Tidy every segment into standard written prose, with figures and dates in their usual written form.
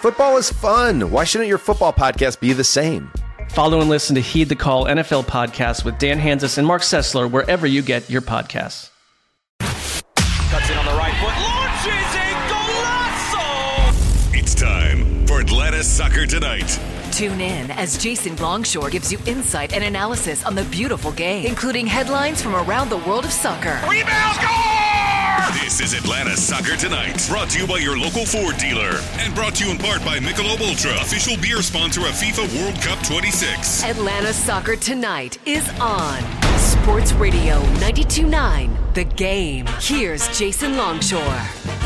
Football is fun. Why shouldn't your football podcast be the same? Follow and listen to Heed the Call NFL podcast with Dan Hanzus and Mark Sessler wherever you get your podcasts. Cuts in on the right foot, launches a golazo! It's time for Atlanta Soccer Tonight. Tune in as Jason Longshore gives you insight and analysis on the beautiful game, including headlines from around the world of soccer. Rebound, score! This is Atlanta Soccer Tonight, brought to you by your local Ford dealer, and brought to you in part by Michelob Ultra, official beer sponsor of FIFA World Cup 26. Atlanta Soccer Tonight is on Sports Radio 92.9 The Game. Here's Jason Longshore.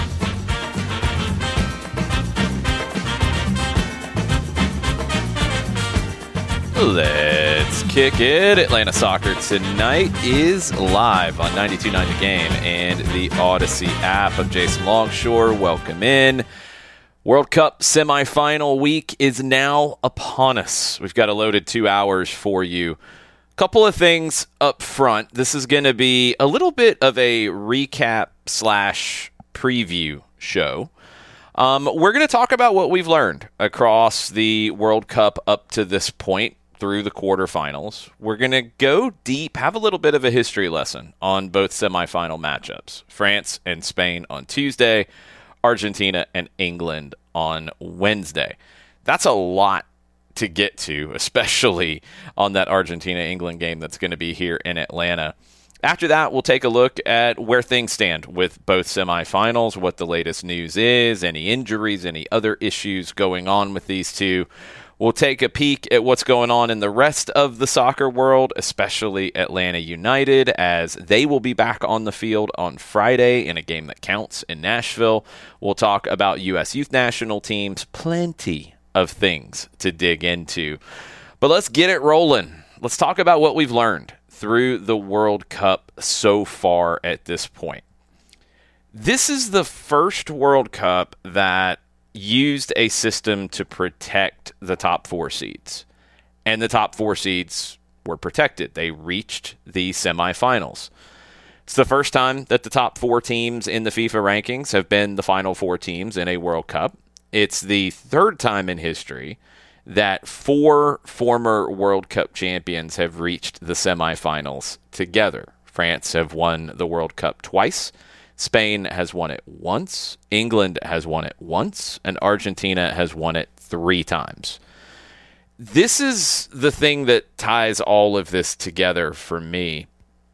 Let's kick it. Atlanta Soccer Tonight is live on 92.9 The Game and the Odyssey app. I'm Jason Longshore. Welcome in. World Cup semifinal week is now upon us. We've got a loaded 2 hours for you. Couple of things up front. This is going to be a little bit of a recap / preview show. We're going to talk about what we've learned across the World Cup up to this point through the quarterfinals. We're going to go deep, have a little bit of a history lesson on both semifinal matchups. France and Spain on Tuesday, Argentina and England on Wednesday. That's a lot to get to, especially on that Argentina-England game that's going to be here in Atlanta. After that, we'll take a look at where things stand with both semifinals, what the latest news is, any injuries, any other issues going on with these two. We'll take a peek at what's going on in the rest of the soccer world, especially Atlanta United, as they will be back on the field on Friday in a game that counts in Nashville. We'll talk about U.S. youth national teams, plenty of things to dig into. But let's get it rolling. Let's talk about what we've learned through the World Cup so far at this point. This is the first World Cup that used a system to protect the top 4 seeds. And the top 4 seeds were protected. They reached the semifinals. It's the first time that the top 4 teams in the FIFA rankings have been the final 4 teams in a World Cup. It's the third time in history that 4 former World Cup champions have reached the semifinals together. France have won the World Cup twice. Spain has won it once. England has won it once. And Argentina has won it 3 times. This is the thing that ties all of this together for me.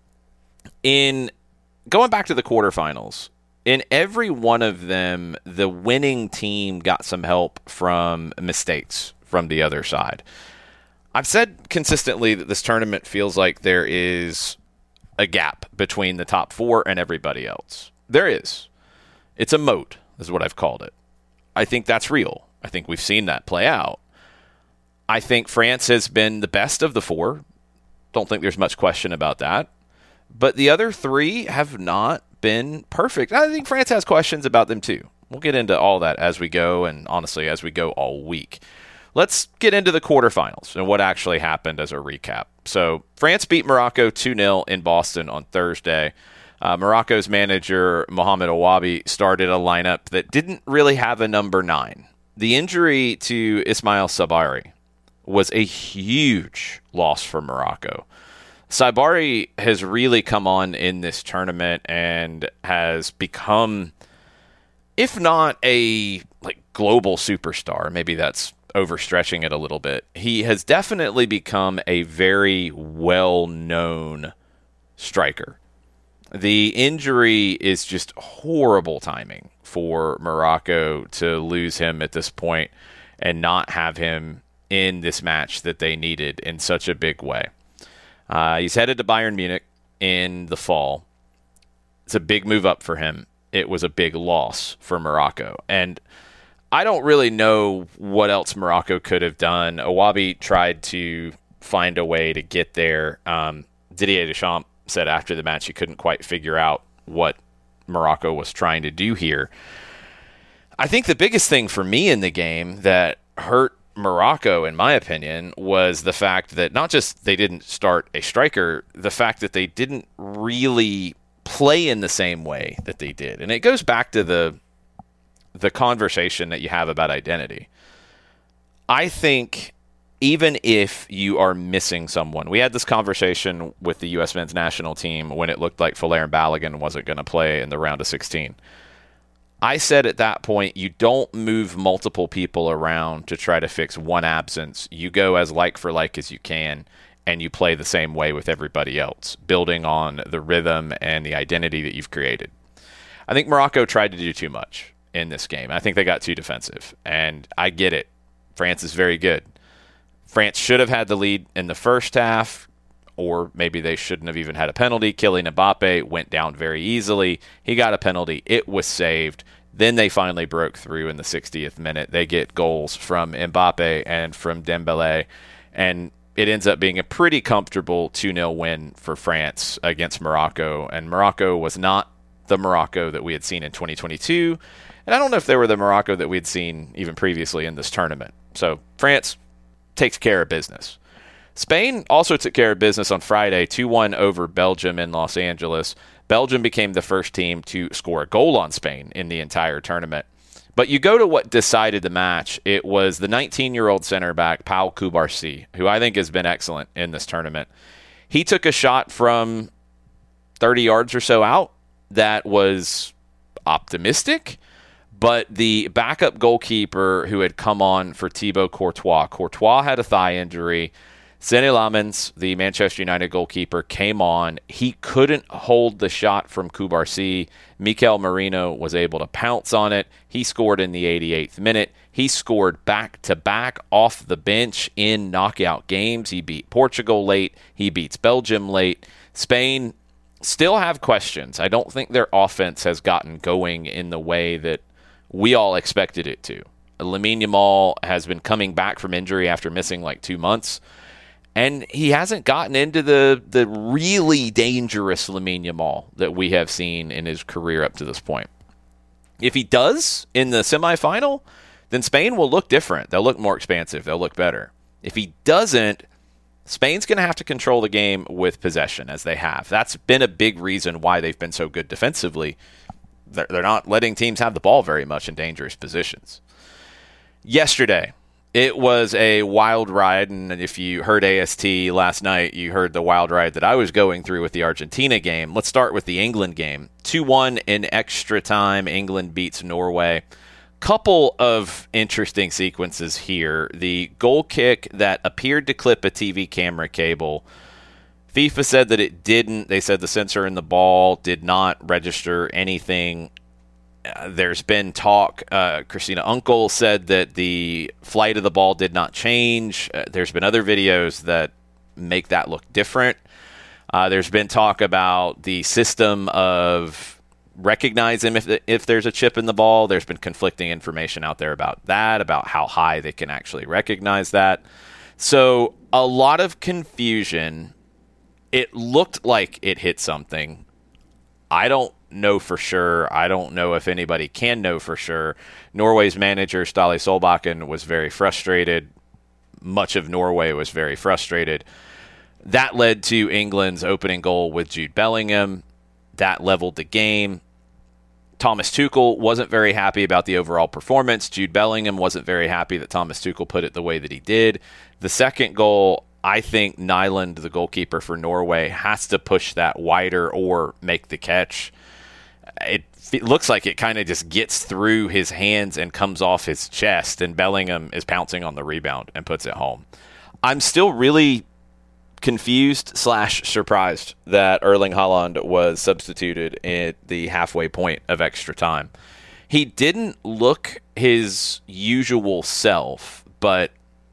In going back to the quarterfinals, in every one of them, the winning team got some help from mistakes from the other side. I've said consistently that this tournament feels like there is a gap between the top 4 and everybody else. There is. It's a moat, is what I've called it. I think that's real. I think we've seen that play out. I think France has been the best of the 4. Don't think there's much question about that. But the other 3 have not been perfect. I think France has questions about them too. We'll get into all that as we go, and honestly, as we go all week. Let's get into the quarterfinals and what actually happened as a recap. So France beat Morocco 2-0 in Boston on Thursday. Morocco's manager, Mohamed Awabi, started a lineup that didn't really have a number 9. The injury to Ismail Sabari was a huge loss for Morocco. Sabari has really come on in this tournament and has become, if not a global superstar, maybe that's overstretching it a little bit, he has definitely become a very well-known striker. The injury is just horrible timing for Morocco to lose him at this point and not have him in this match that they needed in such a big way. He's headed to Bayern Munich in the fall. It's a big move up for him. It was a big loss for Morocco. And I don't really know what else Morocco could have done. Awabi tried to find a way to get there. Didier Deschamps said after the match he couldn't quite figure out what Morocco was trying to do here. I think the biggest thing for me in the game that hurt Morocco, in my opinion, was the fact that not just they didn't start a striker, the fact that they didn't really play in the same way that they did. And it goes back to the the conversation that you have about identity. I think even if you are missing someone, we had this conversation with the U.S. men's national team when it looked like Folarin Balogun wasn't going to play in the round of 16. I said at that point, you don't move multiple people around to try to fix one absence. You go as like for like as you can, and you play the same way with everybody else, building on the rhythm and the identity that you've created. I think Morocco tried to do too much in this game. I think they got too defensive, and I get it. France is very good. France should have had the lead in the first half, or maybe they shouldn't have even had a penalty. Kylian Mbappe went down very easily. He got a penalty. It was saved. Then they finally broke through in the 60th minute. They get goals from Mbappe and from Dembélé, and it ends up being a pretty comfortable 2-0 win for France against Morocco. And Morocco was not the Morocco that we had seen in 2022. And I don't know if they were the Morocco that we had seen even previously in this tournament. So France takes care of business. Spain also took care of business on Friday, 2-1 over Belgium in Los Angeles. Belgium became the first team to score a goal on Spain in the entire tournament. But you go to what decided the match. It was the 19-year-old center back, Pau Cubarsí, who I think has been excellent in this tournament. He took a shot from 30 yards or so out that was optimistic, but the backup goalkeeper who had come on for Thibaut Courtois had a thigh injury. Zene Lamens, the Manchester United goalkeeper, came on. He couldn't hold the shot from Cubarsí. Mikel Merino was able to pounce on it. He scored in the 88th minute. He scored back-to-back off the bench in knockout games. He beat Portugal late. He beats Belgium late. Spain still have questions. I don't think their offense has gotten going in the way that we all expected it to. Lamine Yamal has been coming back from injury after missing like 2 months. And he hasn't gotten into the really dangerous Lamine Yamal that we have seen in his career up to this point. If he does in the semifinal, then Spain will look different. They'll look more expansive. They'll look better. If he doesn't, Spain's going to have to control the game with possession, as they have. That's been a big reason why they've been so good defensively. They're not letting teams have the ball very much in dangerous positions. Yesterday, it was a wild ride, and if you heard AST last night, you heard the wild ride that I was going through with the Argentina game. Let's start with the England game. 2-1 in extra time. England beats Norway. Couple of interesting sequences here. The goal kick that appeared to clip a TV camera cable. FIFA said that it didn't. They said the sensor in the ball did not register anything. There's been talk. Christina Unkel said that the flight of the ball did not change. There's been other videos that make that look different. There's been talk about the system of recognizing if there's a chip in the ball. There's been conflicting information out there about that, about how high they can actually recognize that. So a lot of confusion. It looked like it hit something. I don't know for sure. I don't know if anybody can know for sure. Norway's manager, Ståle Solbakken, was very frustrated. Much of Norway was very frustrated. That led to England's opening goal with Jude Bellingham. That leveled the game. Thomas Tuchel wasn't very happy about the overall performance. Jude Bellingham wasn't very happy that Thomas Tuchel put it the way that he did. The second goal, I think Nyland, the goalkeeper for Norway, has to push that wider or make the catch. It looks like it kind of just gets through his hands and comes off his chest, and Bellingham is pouncing on the rebound and puts it home. I'm still really confused / surprised that Erling Haaland was substituted at the halfway point of extra time. He didn't look his usual self, but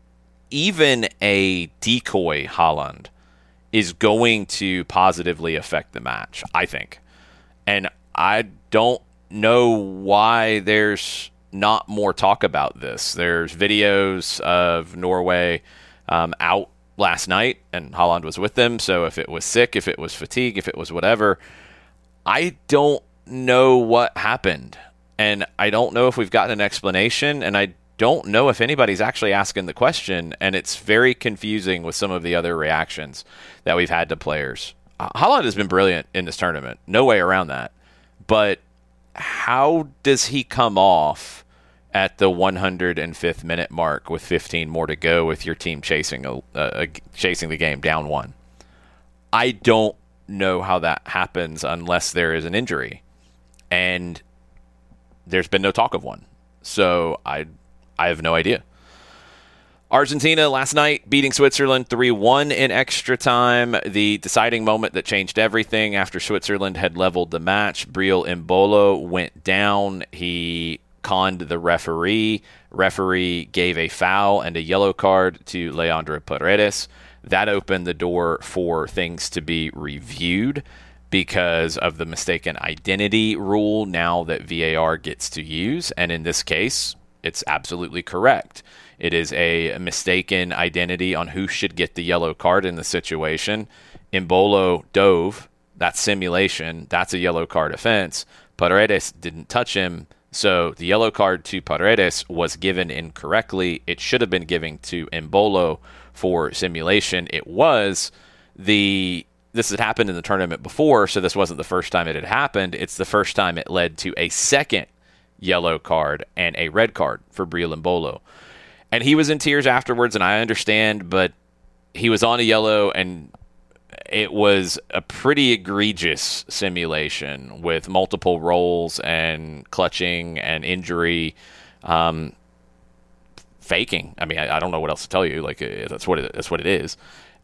even a decoy Haaland is going to positively affect the match, I think. And I don't know why there's not more talk about this. There's videos of Norway out last night, and Haaland was with them. So if it was sick, if it was fatigue, if it was whatever, I don't know what happened. And I don't know if we've gotten an explanation, and I don't know if anybody's actually asking the question, and it's very confusing with some of the other reactions that we've had to players. Haaland has been brilliant in this tournament. No way around that. But how does he come off at the 105th minute mark with 15 more to go with your team chasing the game down 1? I don't know how that happens unless there is an injury, and there's been no talk of one. So I have no idea. Argentina last night beating Switzerland 3-1 in extra time. The deciding moment that changed everything after Switzerland had leveled the match. Breel Embolo went down. He conned the referee. Referee gave a foul and a yellow card to Leandro Paredes. That opened the door for things to be reviewed because of the mistaken identity rule now that VAR gets to use. And in this case, it's absolutely correct. It is a mistaken identity on who should get the yellow card in the situation. Embolo dove. That's simulation. That's a yellow card offense. Paredes didn't touch him. So the yellow card to Paredes was given incorrectly. It should have been given to Embolo for simulation. It was. This had happened in the tournament before, so this wasn't the first time it had happened. It's the first time it led to a second yellow card and a red card for Breel Embolo. And he was in tears afterwards, and I understand, but he was on a yellow, and it was a pretty egregious simulation with multiple rolls and clutching and injury, faking. I mean, I don't know what else to tell you. Like, that's what it is.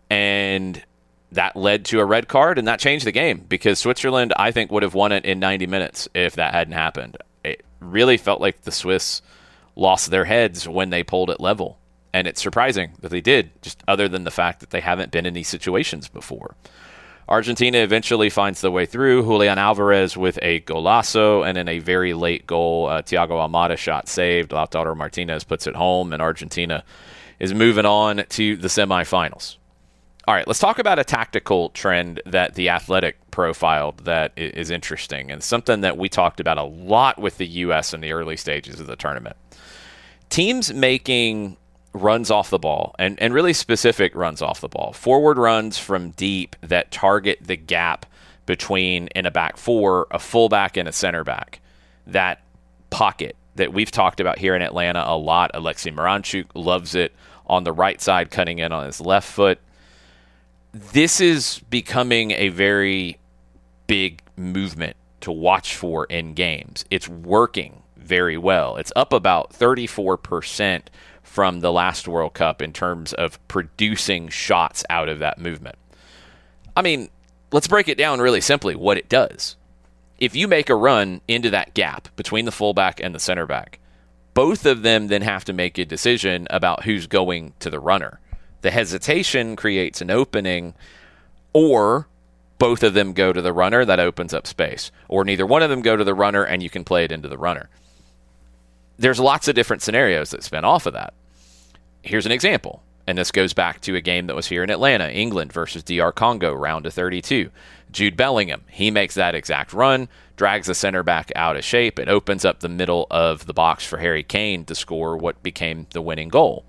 And that led to a red card, and that changed the game because Switzerland, I think, would have won it in 90 minutes if that hadn't happened. It really felt like the Swiss lost their heads when they pulled it level. And it's surprising that they did, just other than the fact that they haven't been in these situations before. Argentina eventually finds the way through. Julian Alvarez with a golazo, and in a very late goal, Thiago Almada shot saved. Lautaro Martinez puts it home, and Argentina is moving on to the semifinals. All right, let's talk about a tactical trend that The Athletic profiled that is interesting, and something that we talked about a lot with the U.S. in the early stages of the tournament. Teams making runs off the ball, and really specific runs off the ball, forward runs from deep that target the gap between, in a back four, a fullback and a center back. That pocket that we've talked about here in Atlanta a lot. Alexei Miranchuk loves it on the right side, cutting in on his left foot. This is becoming a very big movement to watch for in games. It's working very well. It's up about 34% from the last World Cup in terms of producing shots out of that movement. I mean, let's break it down really simply what it does. If you make a run into that gap between the fullback and the center back, both of them then have to make a decision about who's going to the runner. The hesitation creates an opening, or both of them go to the runner, that opens up space. Or neither one of them go to the runner and you can play it into the runner. There's lots of different scenarios that spin off of that. Here's an example, and this goes back to a game that was here in Atlanta, England versus DR Congo, round of 32. Jude Bellingham, he makes that exact run, drags the center back out of shape. It opens up the middle of the box for Harry Kane to score what became the winning goal.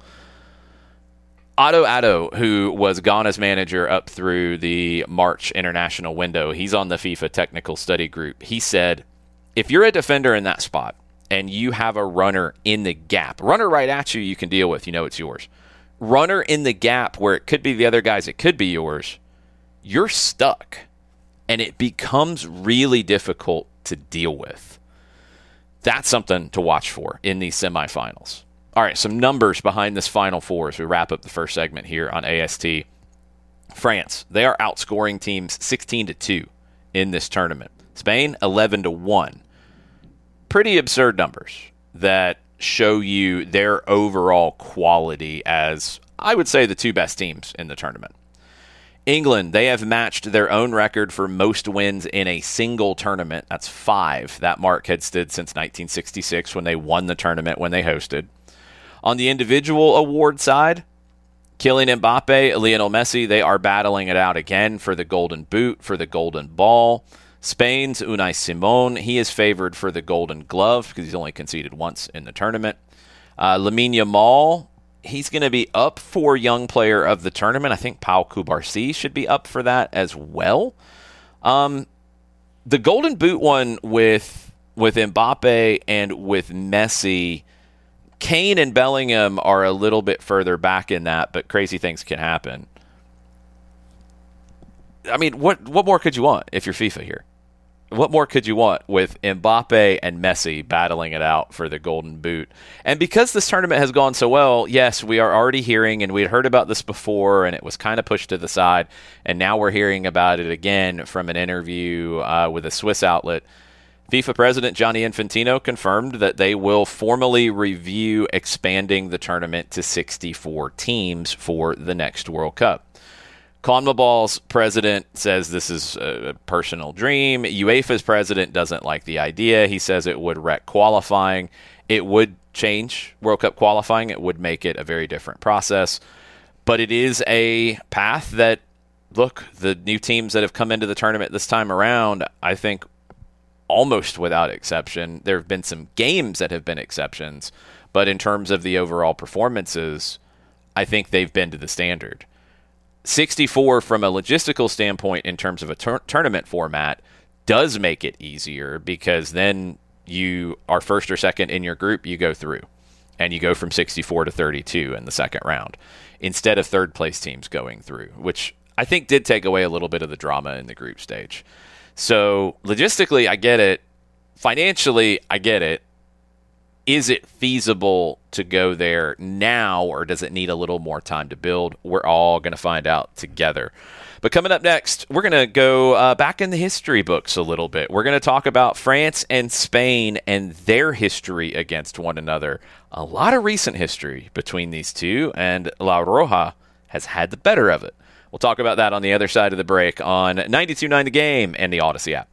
Otto Addo, who was Ghana's manager up through the March international window, he's on the FIFA technical study group. He said, if you're a defender in that spot and you have a runner in the gap, runner right at you, you can deal with, you know it's yours. Runner in the gap where it could be the other guy's, it could be yours, you're stuck. And it becomes really difficult to deal with. That's something to watch for in these semifinals. All right, some numbers behind this Final Four as we wrap up the first segment here on AST. France, they are outscoring teams 16-2 in this tournament. Spain, 11-1. Pretty absurd numbers that show you their overall quality as, I would say, the two best teams in the tournament. England, they have matched their own record for most wins in a single tournament. That's 5. That mark had stood since 1966 when they won the tournament when they hosted. On the individual award side, Kylian Mbappe, Lionel Messi, they are battling it out again for the Golden Boot, for the Golden Ball. Spain's Unai Simon, he is favored for the Golden Glove because he's only conceded once in the tournament. Lamine Yamal, he's going to be up for Young Player of the Tournament. I think Pau Cubarsí should be up for that as well. The Golden Boot one with with Mbappe and with Messi, Kane and Bellingham are a little bit further back in that, but crazy things can happen. I mean, what more could you want if you're FIFA here? What more could you want with Mbappe and Messi battling it out for the Golden Boot? And because this tournament has gone so well, yes, we are already hearing, and we'd heard about this before, and it was kind of pushed to the side, and now we're hearing about it again from an interview with a Swiss outlet. FIFA President Gianni Infantino confirmed that they will formally review expanding the tournament to 64 teams for the next World Cup. CONMEBOL's president says this is a personal dream. UEFA's president doesn't like the idea. He says it would wreck qualifying. It would change World Cup qualifying. It would make it a very different process. But it is a path that, look, the new teams that have come into the tournament this time around, I think almost without exception, there have been some games that have been exceptions. But in terms of the overall performances, I think they've been to the standard. 64 from a logistical standpoint in terms of a tournament format does make it easier, because then you are first or second in your group, you go through, and you go from 64 to 32 in the second round instead of third place teams going through, which I think did take away a little bit of the drama in the group stage. So logistically, I get it. Financially, I get it. Is it feasible to go there now, or does it need a little more time to build? We're all going to find out together. But coming up next, we're going to go back in the history books a little bit. We're going to talk about France and Spain and their history against one another. A lot of recent history between these two, and La Roja has had the better of it. We'll talk about that on the other side of the break on 92.9 The Game and the Odyssey app.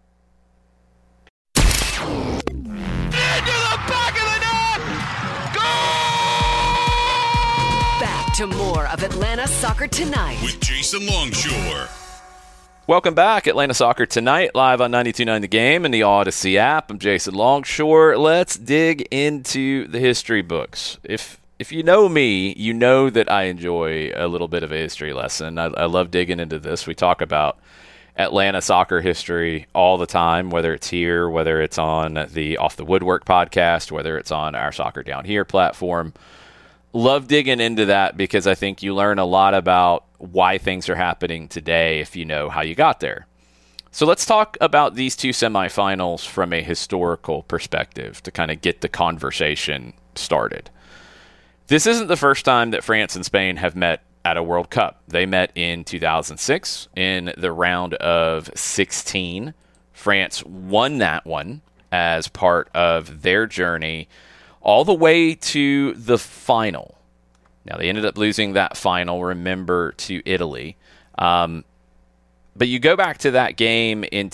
To more of Atlanta Soccer Tonight with Jason Longshore. Welcome back, Atlanta Soccer Tonight, live on 92.9 The Game and the Odyssey app. I'm Jason Longshore. Let's dig into the history books. If you know me, you know that I enjoy a little bit of a history lesson. I love digging into this. We talk about Atlanta soccer history all the time, whether it's here, whether it's on the Off the Woodwork podcast, whether it's on our Soccer Down Here platform. Love digging into that, because I think you learn a lot about why things are happening today if you know how you got there. So let's talk about these two semifinals from a historical perspective to kind of get the conversation started. This isn't the first time that France and Spain have met at a World Cup. They met in 2006 in the round of 16. France won that one as part of their journey all the way to the final. Now, they ended up losing that final, remember, to Italy. But you go back to that game in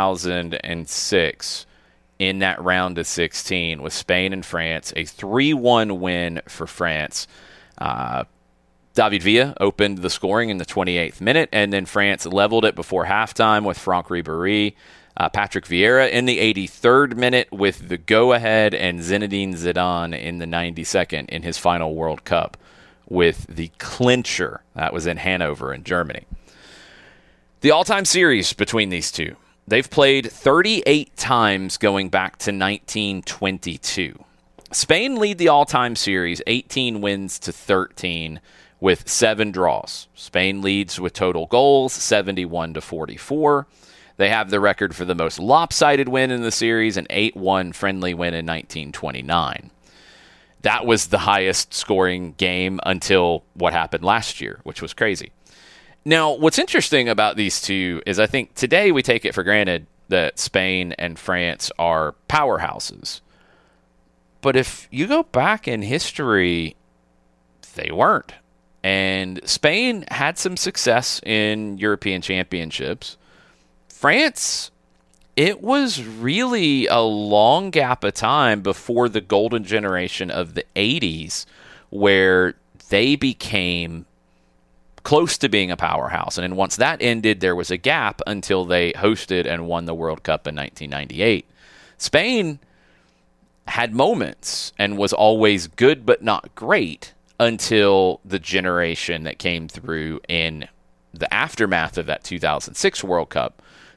2006 in that round of 16 with Spain and France, a 3-1 win for France. David Villa opened the scoring in the 28th minute, and then France leveled it before halftime with Franck Ribéry. Patrick Vieira in the 83rd minute with the go-ahead, and Zinedine Zidane in the 92nd in his final World Cup with the clincher. That was in Hanover in Germany. The all-time series between these two. They've played 38 times going back to 1922. Spain lead the all-time series 18 wins to 13 with 7 draws. Spain leads with total goals 71 to 44. They have the record for the most lopsided win in the series, an 8-1 friendly win in 1929. That was the highest scoring game until what happened last year, which was crazy. Now, what's interesting about these two is I think today we take it for granted that Spain and France are powerhouses. But if you go back in history, they weren't. And Spain had some success in European championships. France, it was really a long gap of time before the golden generation of the 80s where they became close to being a powerhouse. And then once that ended, there was a gap until they hosted and won the World Cup in 1998. Spain had moments and was always good but not great until the generation that came through in the aftermath of that 2006 World Cup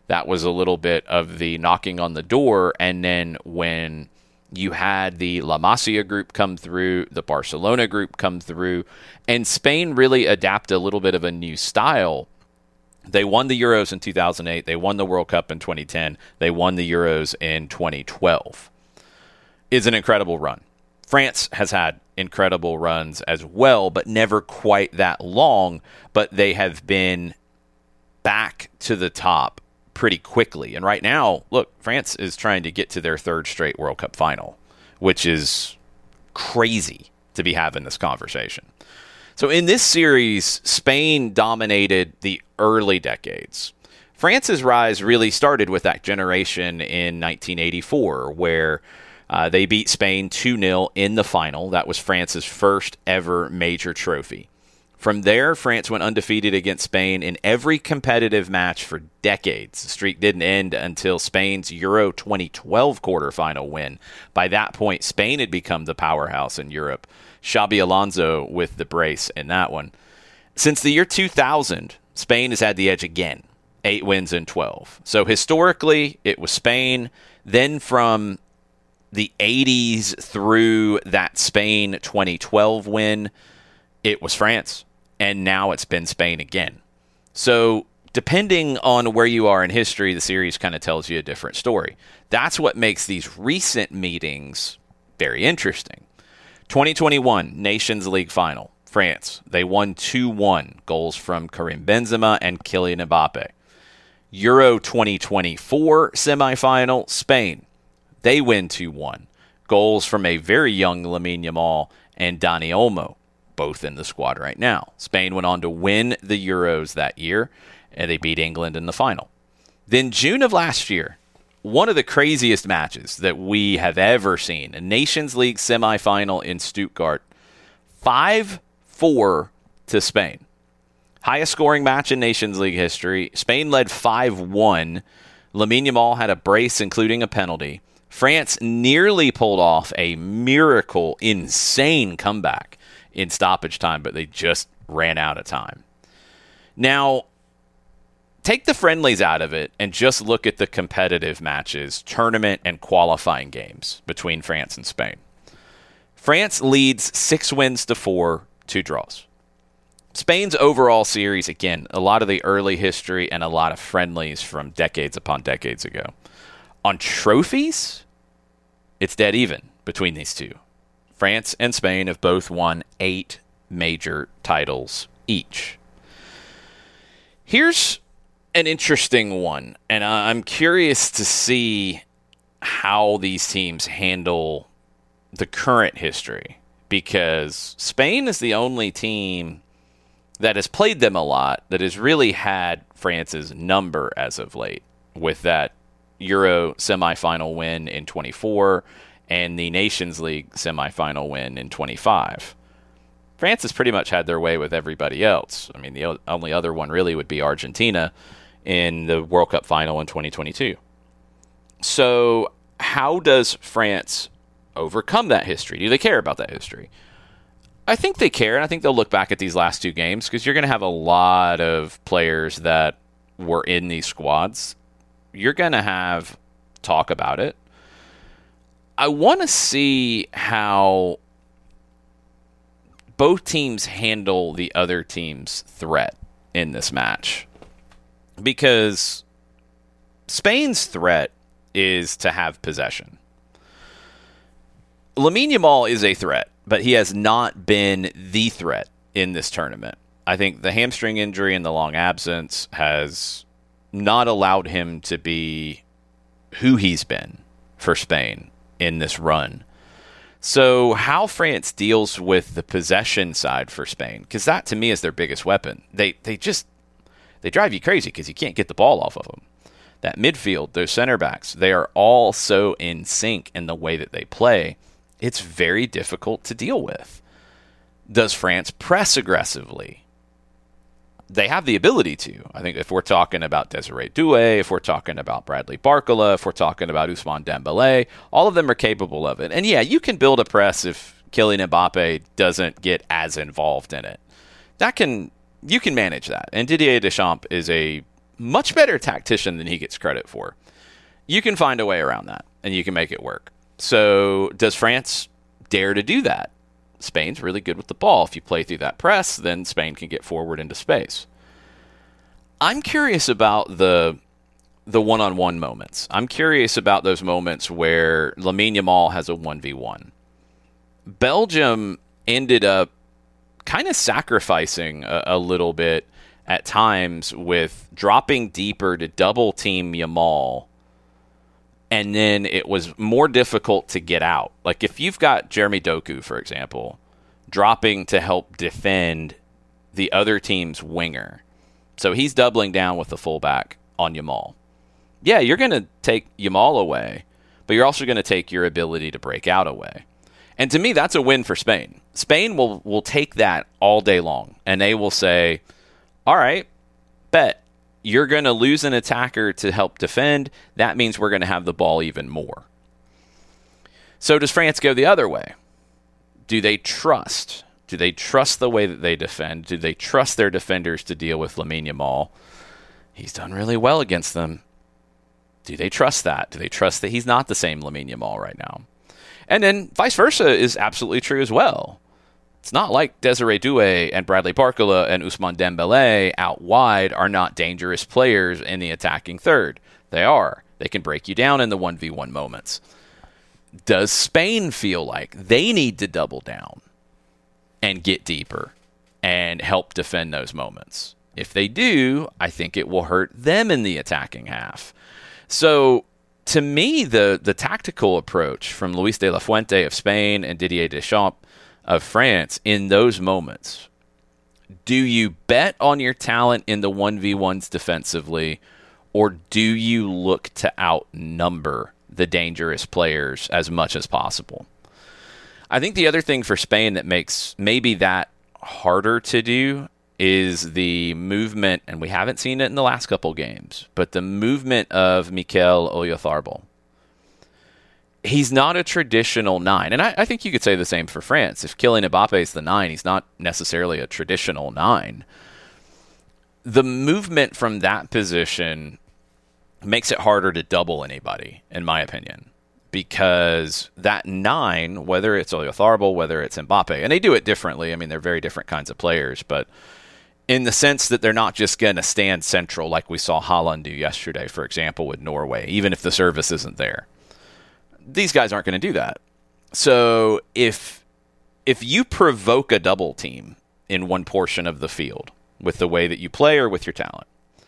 that was a little bit of the knocking on the door. And then when you had the La Masia group come through, the Barcelona group come through, and Spain really adapt a little bit of a new style. They won the Euros in 2008. They won the World Cup in 2010. They won the Euros in 2012. It's an incredible run. France has had incredible runs as well, but never quite that long. But they have been back to the top pretty quickly. And right now, look, France is trying to get to their third straight World Cup final, which is crazy to be having this conversation. So in this series, Spain dominated the early decades. France's rise really started with that generation in 1984, where they beat Spain 2-0 in the final. That was France's first ever major trophy. From there, France went undefeated against Spain in every competitive match for decades. The streak didn't end until Spain's Euro 2012 quarterfinal win. By that point, Spain had become the powerhouse in Europe. Xabi Alonso with the brace in that one. Since the year 2000, Spain has had the edge again. 8 wins in 12. So historically, it was Spain. Then from the 80s through that Spain 2012 win, it was France. And now it's been Spain again. So depending on where you are in history, the series kind of tells you a different story. That's what makes these recent meetings very interesting. 2021 Nations League final, France. They won 2-1, goals from Karim Benzema and Kylian Mbappe. Euro 2024 semifinal, Spain. They win 2-1, goals from a very young Lamine Yamal and Dani Olmo, both in the squad right now. Spain went on to win the Euros that year, and they beat England in the final. Then June of last year, one of the craziest matches that we have ever seen, a Nations League semifinal in Stuttgart, 5-4 to Spain. Highest scoring match in Nations League history. Spain led 5-1. Lamine Yamal had a brace, including a penalty. France nearly pulled off a miracle, insane comeback in stoppage time, but they just ran out of time. Now, take the friendlies out of it and just look at the competitive matches, tournament and qualifying games between France and Spain. France leads 6 wins to 4, 2 draws. Spain's overall series, again, a lot of the early history and a lot of friendlies from decades upon decades ago. On trophies, it's dead even between these two. France and Spain have both won 8 major titles each. Here's an interesting one, and I'm curious to see how these teams handle the current history, because Spain is the only team that has played them a lot that has really had France's number as of late, with that Euro semifinal win in 24 and the Nations League semifinal win in 25. France has pretty much had their way with everybody else. I mean, the only other one really would be Argentina in the World Cup final in 2022. So how does France overcome that history? Do they care about that history? I think they care, and I think they'll look back at these last 2 games, because you're going to have a lot of players that were in these squads. You're going to have talk about it. I want to see how both teams handle the other team's threat in this match, because Spain's threat is to have possession. Lamine Yamal is a threat, but he has not been the threat in this tournament. I think the hamstring injury and the long absence has not allowed him to be who he's been for Spain in this run. So how France deals with the possession side for Spain, because that to me is their biggest weapon. They drive you crazy because you can't get the ball off of them. That midfield, those center backs, they are all so in sync in the way that they play. It's very difficult to deal with. Does France press aggressively? They have the ability to. I think if we're talking about Desiree Doué, if we're talking about Bradley Barcola, if we're talking about Ousmane Dembélé, all of them are capable of it. And yeah, you can build a press if Kylian Mbappe doesn't get as involved in it. You can manage that. And Didier Deschamps is a much better tactician than he gets credit for. You can find a way around that, and you can make it work. So does France dare to do that? Spain's really good with the ball. If you play through that press, then Spain can get forward into space. I'm curious about the one-on-one moments. I'm curious about those moments where Lamine Yamal has a 1v1. Belgium ended up kind of sacrificing a little bit at times with dropping deeper to double team Yamal, and then it was more difficult to get out. Like if you've got Jeremy Doku, for example, dropping to help defend the other team's winger, so he's doubling down with the fullback on Yamal. Yeah, you're going to take Yamal away, but you're also going to take your ability to break out away. And to me, that's a win for Spain. Spain will take that all day long, and they will say, all right, bet. You're going to lose an attacker to help defend. That means we're going to have the ball even more. So does France go the other way? Do they trust? Do they trust the way that they defend? Do they trust their defenders to deal with Lamine Yamal? He's done really well against them. Do they trust that? Do they trust that he's not the same Lamine Yamal right now? And then vice versa is absolutely true as well. It's not like Desiree Doué and Bradley Barcola and Ousmane Dembélé out wide are not dangerous players in the attacking third. They are. They can break you down in the 1v1 moments. Does Spain feel like they need to double down and get deeper and help defend those moments? If they do, I think it will hurt them in the attacking half. So to me, the tactical approach from Luis de la Fuente of Spain and Didier Deschamps of France in those moments, do you bet on your talent in the 1v1s defensively, or do you look to outnumber the dangerous players as much as possible? I think the other thing for Spain that makes maybe that harder to do is the movement, and we haven't seen it in the last couple games, but the movement of Mikel Oyarzabal. He's not a traditional 9, and I think you could say the same for France. If Kylian Mbappe is the 9, he's not necessarily a traditional 9. The movement from that position makes it harder to double anybody, in my opinion, because that 9, whether it's Oyarzabal, whether it's Mbappe, and they do it differently. I mean, they're very different kinds of players, but in the sense that they're not just going to stand central like we saw Haaland do yesterday, for example, with Norway, even if the service isn't there. These guys aren't going to do that. So if you provoke a double team in one portion of the field with the way that you play or with your talent,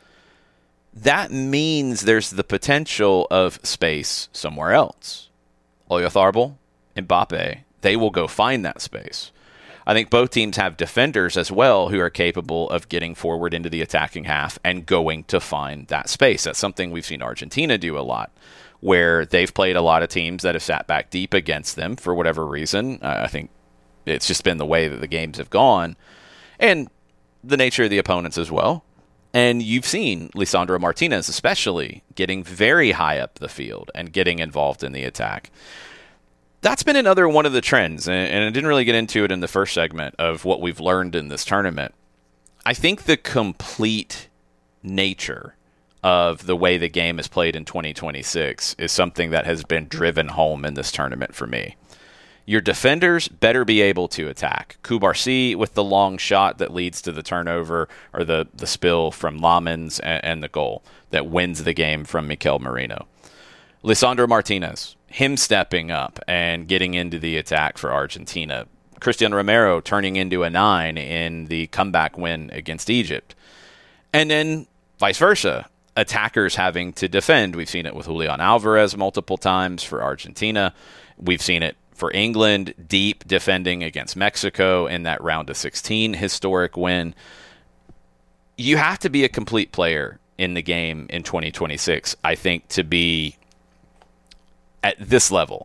that means there's the potential of space somewhere else. Oyarzabal, Mbappe, they will go find that space. I think both teams have defenders as well who are capable of getting forward into the attacking half and going to find that space. That's something we've seen Argentina do a lot, where they've played a lot of teams that have sat back deep against them for whatever reason. I think it's just been the way that the games have gone, and the nature of the opponents as well. And you've seen Lisandro Martinez especially getting very high up the field and getting involved in the attack. That's been another one of the trends, and I didn't really get into it in the first segment of what we've learned in this tournament. I think the complete nature of the way the game is played in 2026 is something that has been driven home in this tournament for me. Your defenders better be able to attack. Cubarsí with the long shot that leads to the turnover or the spill from Lamens and the goal that wins the game from Mikel Merino. Lisandro Martinez, him stepping up and getting into the attack for Argentina. Cristian Romero turning into a 9 in the comeback win against Egypt. And then vice versa, attackers having to defend. We've seen it with Julian Alvarez multiple times for Argentina. We've seen it for England, deep defending against Mexico in that round of 16 historic win. You have to be a complete player in the game in 2026, I think, to be at this level,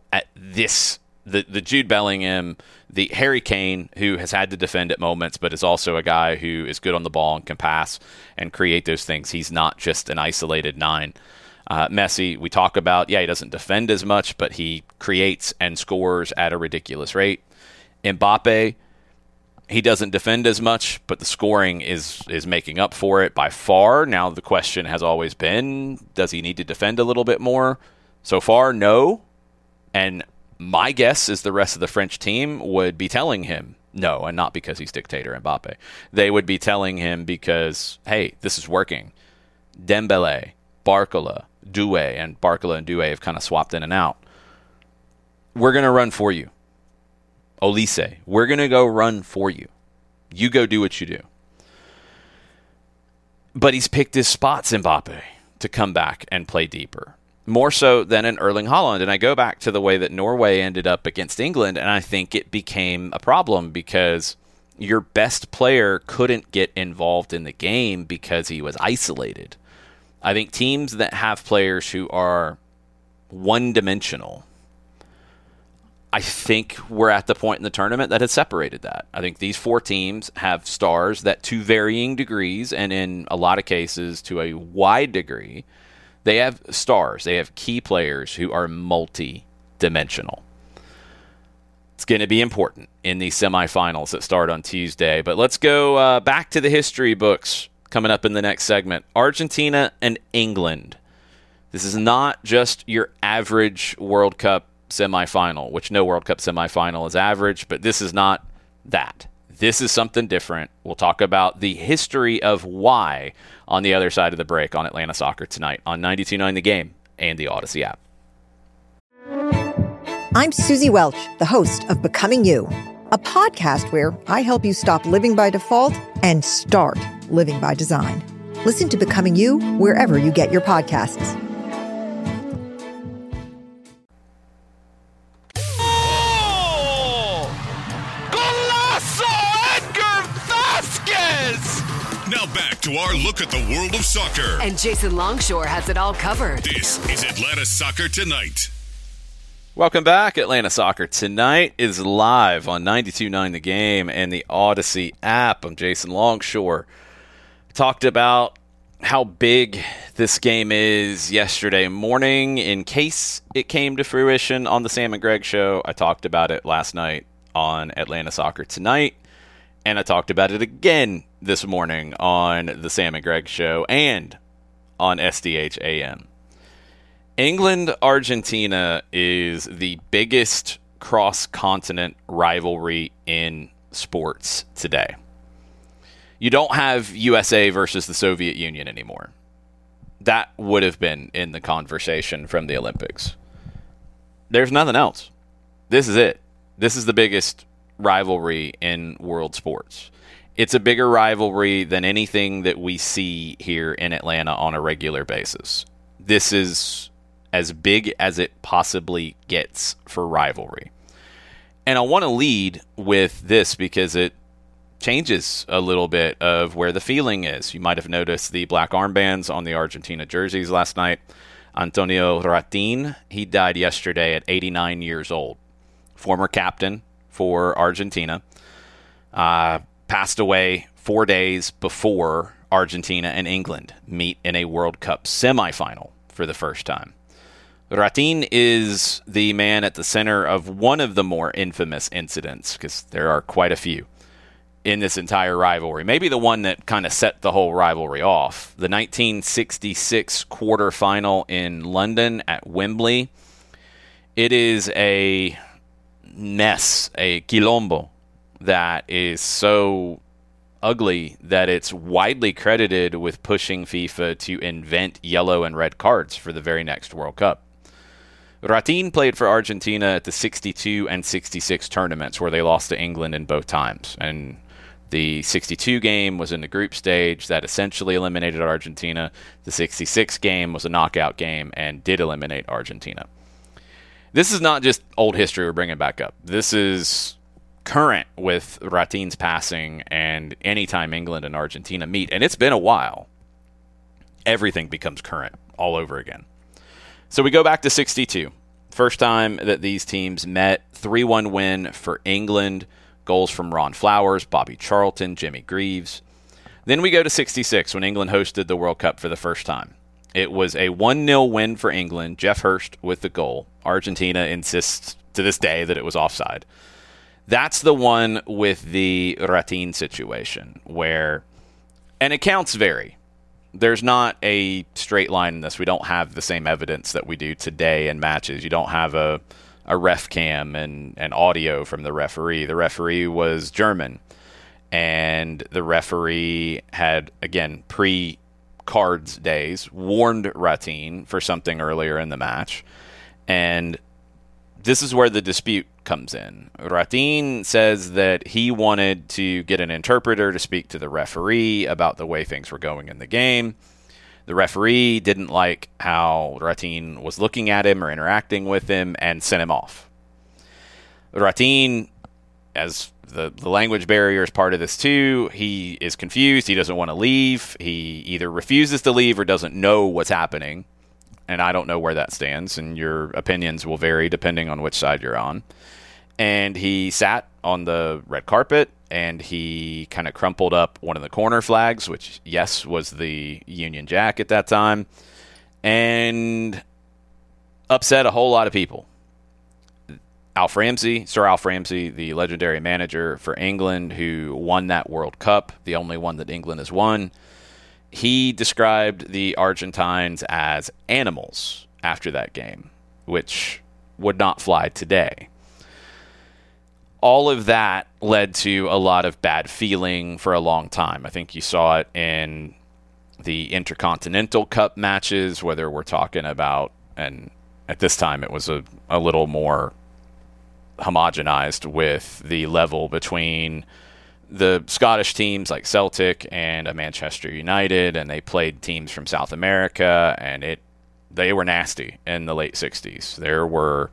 the Jude Bellingham, the Harry Kane, who has had to defend at moments, but is also a guy who is good on the ball and can pass and create those things. He's not just an isolated 9. Messi, we talk about, he doesn't defend as much, but he creates and scores at a ridiculous rate. Mbappe, He doesn't defend as much, but the scoring is making up for it by far. Now the question has always been, does he need to defend a little bit more? So far, no. And my guess is the rest of the French team would be telling him no, and not because he's dictator Mbappe. They would be telling him because, hey, this is working. Dembele, Barcola, Doué, and Barcola and Doué have kind of swapped in and out. We're going to run for you. Olise, we're going to go run for you. You go do what you do. But he's picked his spots, Mbappe, to come back and play deeper. More so than an Erling Haaland. And I go back to the way that Norway ended up against England, and I think it became a problem because your best player couldn't get involved in the game because he was isolated. I think teams that have players who are one-dimensional, I think we're at the point in the tournament that has separated that. I think these 4 teams have stars that, to varying degrees, and in a lot of cases to a wide degree, they have stars. They have key players who are multi-dimensional. It's going to be important in these semifinals that start on Tuesday. But let's go back to the history books coming up in the next segment. Argentina and England. This is not just your average World Cup semifinal, which no World Cup semifinal is average, but this is not that. This is something different. We'll talk about the history of why on the other side of the break on Atlanta Soccer Tonight on 92.9 The Game and the Odyssey app. I'm Susie Welch, the host of Becoming You, a podcast where I help you stop living by default and start living by design. Listen to Becoming You wherever you get your podcasts. Now back to our look at the world of soccer. And Jason Longshore has it all covered. This is Atlanta Soccer Tonight. Welcome back. Atlanta Soccer Tonight is live on 92.9 The Game and the Odyssey app. I'm Jason Longshore. Talked about how big this game is yesterday morning in case it came to fruition on the Sam and Greg show. I talked about it last night on Atlanta Soccer Tonight, and I talked about it again this morning on the Sam and Greg show and on SDH AM. England-Argentina is the biggest cross-continent rivalry in sports today. You don't have USA versus the Soviet Union anymore. That would have been in the conversation from the Olympics. There's nothing else. This is it. This is the biggest rivalry in world sports. It's a bigger rivalry than anything that we see here in Atlanta on a regular basis. This is as big as it possibly gets for rivalry. And I want to lead with this because it changes a little bit of where the feeling is. You might have noticed the black armbands on the Argentina jerseys last night. Antonio Ratin, he died yesterday at 89 years old. Former captain for Argentina. Passed away 4 days before Argentina and England meet in a World Cup semifinal for the first time. Ratin is the man at the center of one of the more infamous incidents, because there are quite a few in this entire rivalry. Maybe the one that kind of set the whole rivalry off. The 1966 quarterfinal in London at Wembley. It is a mess, a quilombo, that is so ugly that it's widely credited with pushing FIFA to invent yellow and red cards for the very next World Cup. Ratin played for Argentina at the 62 and 66 tournaments, where they lost to England in both times. And the 62 game was in the group stage that essentially eliminated Argentina. The 66 game was a knockout game and did eliminate Argentina. This is not just old history we're bringing back up. This is current with Ratin's passing, and anytime England and Argentina meet, and it's been a while, everything becomes current all over again. So we go back to 62. First time that these teams met, 3-1 win for England. Goals from Ron Flowers, Bobby Charlton, Jimmy Greaves. Then we go to 66 when England hosted the World Cup for the first time. It was a 1-0 win for England, Jeff Hurst with the goal. Argentina insists to this day that it was offside. That's the one with the Ratin situation where, and accounts vary. There's not a straight line in this. We don't have the same evidence that we do today in matches. You don't have a ref cam and audio from the referee. The referee was German, and the referee had, again, pre-cards days, warned Ratin for something earlier in the match. And this is where the dispute comes in. Ratin says that he wanted to get an interpreter to speak to the referee about the way things were going in the game. The referee didn't like how Ratin was looking at him or interacting with him and sent him off. Ratin, as the language barrier is part of this too, he is confused. He doesn't want to leave. He either refuses to leave or doesn't know what's happening. And I don't know where that stands, and your opinions will vary depending on which side you're on. And he sat on the red carpet, and he kind of crumpled up one of the corner flags, which, yes, was the Union Jack at that time, and upset a whole lot of people. Sir Alf Ramsey, the legendary manager for England who won that World Cup, the only one that England has won, he described the Argentines as animals after that game, which would not fly today. All of that led to a lot of bad feeling for a long time. I think you saw it in the Intercontinental Cup matches, whether we're talking about, and at this time it was a little more homogenized with the level between the Scottish teams like Celtic and Manchester United, and they played teams from South America, and they were nasty in the late 60s. There were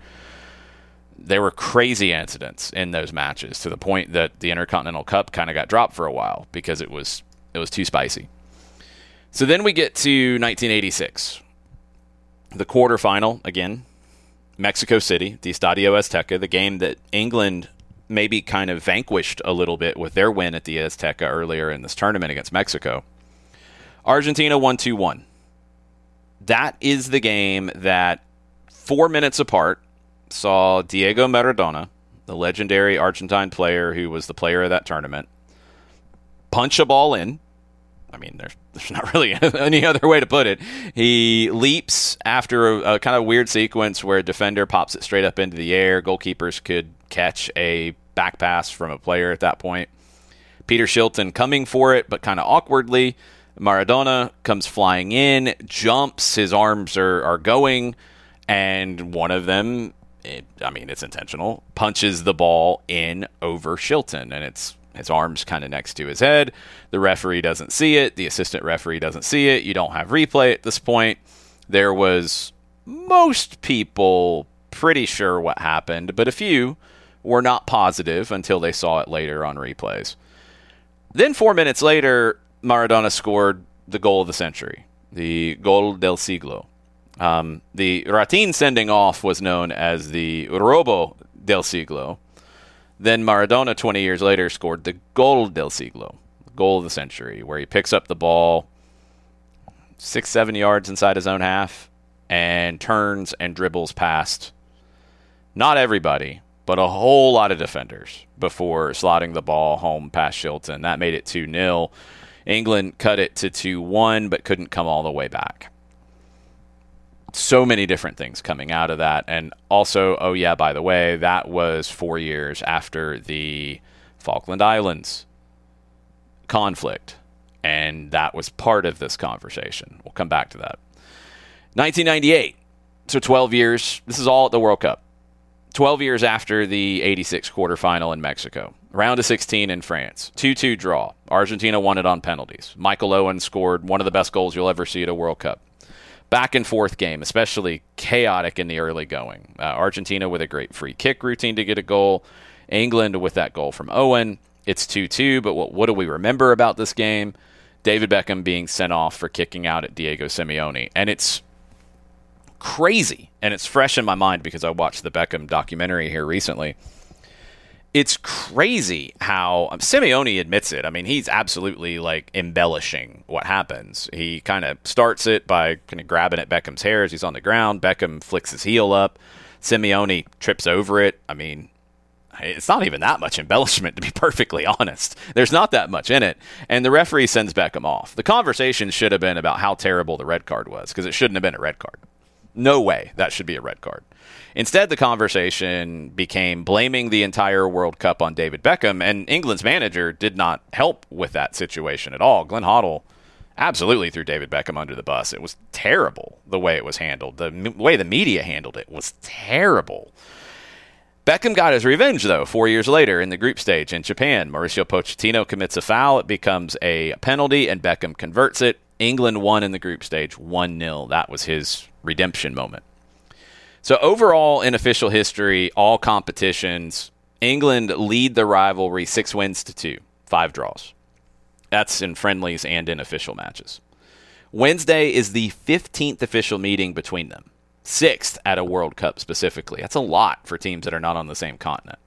crazy incidents in those matches to the point that the Intercontinental Cup kind of got dropped for a while because it was too spicy. So then we get to 1986. The quarterfinal, again, Mexico City, the Estadio Azteca, the game that England maybe kind of vanquished a little bit with their win at the Azteca earlier in this tournament against Mexico. Argentina won 2-1. That is the game that 4 minutes apart saw Diego Maradona, the legendary Argentine player who was the player of that tournament, punch a ball in. I mean, there's not really any other way to put it. He leaps after a kind of weird sequence where a defender pops it straight up into the air. Goalkeepers could catch a back pass from a player at that point. Peter Shilton coming for it, but kind of awkwardly. Maradona comes flying in, jumps, his arms are going, and one of them, it's intentional, punches the ball in over Shilton, and it's his arm's kind of next to his head. The referee doesn't see it. The assistant referee doesn't see it. You don't have replay at this point. There was most people pretty sure what happened, but a few were not positive until they saw it later on replays. Then 4 minutes later, Maradona scored the goal of the century, the Gol del Siglo. The Ratin sending off was known as the Robo del Siglo. Then Maradona, 20 years later, scored the Gol del Siglo, the goal of the century, where he picks up the ball 6-7 yards inside his own half and turns and dribbles past not everybody, but a whole lot of defenders before slotting the ball home past Shilton. That made it 2-0. England cut it to 2-1, but couldn't come all the way back. So many different things coming out of that. And also, oh yeah, by the way, that was 4 years after the Falkland Islands conflict. And that was part of this conversation. We'll come back to that. 1998. So 12 years. This is all at the World Cup. 12 years after the 86 quarterfinal in Mexico. Round of 16 in France. 2-2 draw. Argentina won it on penalties. Michael Owen scored one of the best goals you'll ever see at a World Cup. Back and forth game, especially chaotic in the early going. Argentina with a great free kick routine to get a goal. England with that goal from Owen. It's 2-2, but what do we remember about this game? David Beckham being sent off for kicking out at Diego Simeone. And it's crazy, and it's fresh in my mind because I watched the Beckham documentary here recently. It's crazy how Simeone admits it. I mean, he's absolutely like embellishing what happens. He kind of starts it by kind of grabbing at Beckham's hair as he's on the ground. Beckham flicks his heel up. Simeone trips over it. I mean, It's not even that much embellishment, to be perfectly honest. There's not that much in it. And the referee sends Beckham off. The conversation should have been about how terrible the red card was, because it shouldn't have been a red card. No way that should be a red card. Instead, the conversation became blaming the entire World Cup on David Beckham, and England's manager did not help with that situation at all. Glenn Hoddle absolutely threw David Beckham under the bus. It was terrible the way it was handled. The way the media handled it was terrible. Beckham got his revenge, though, 4 years later in the group stage in Japan. Mauricio Pochettino commits a foul. It becomes a penalty, and Beckham converts it. England won in the group stage 1-0. That was his redemption moment. So overall, in official history, all competitions, England lead the rivalry 6 wins to 2, 5 draws. That's in friendlies and in official matches. Wednesday is the 15th official meeting between them. 6th at a World Cup specifically. That's a lot for teams that are not on the same continent.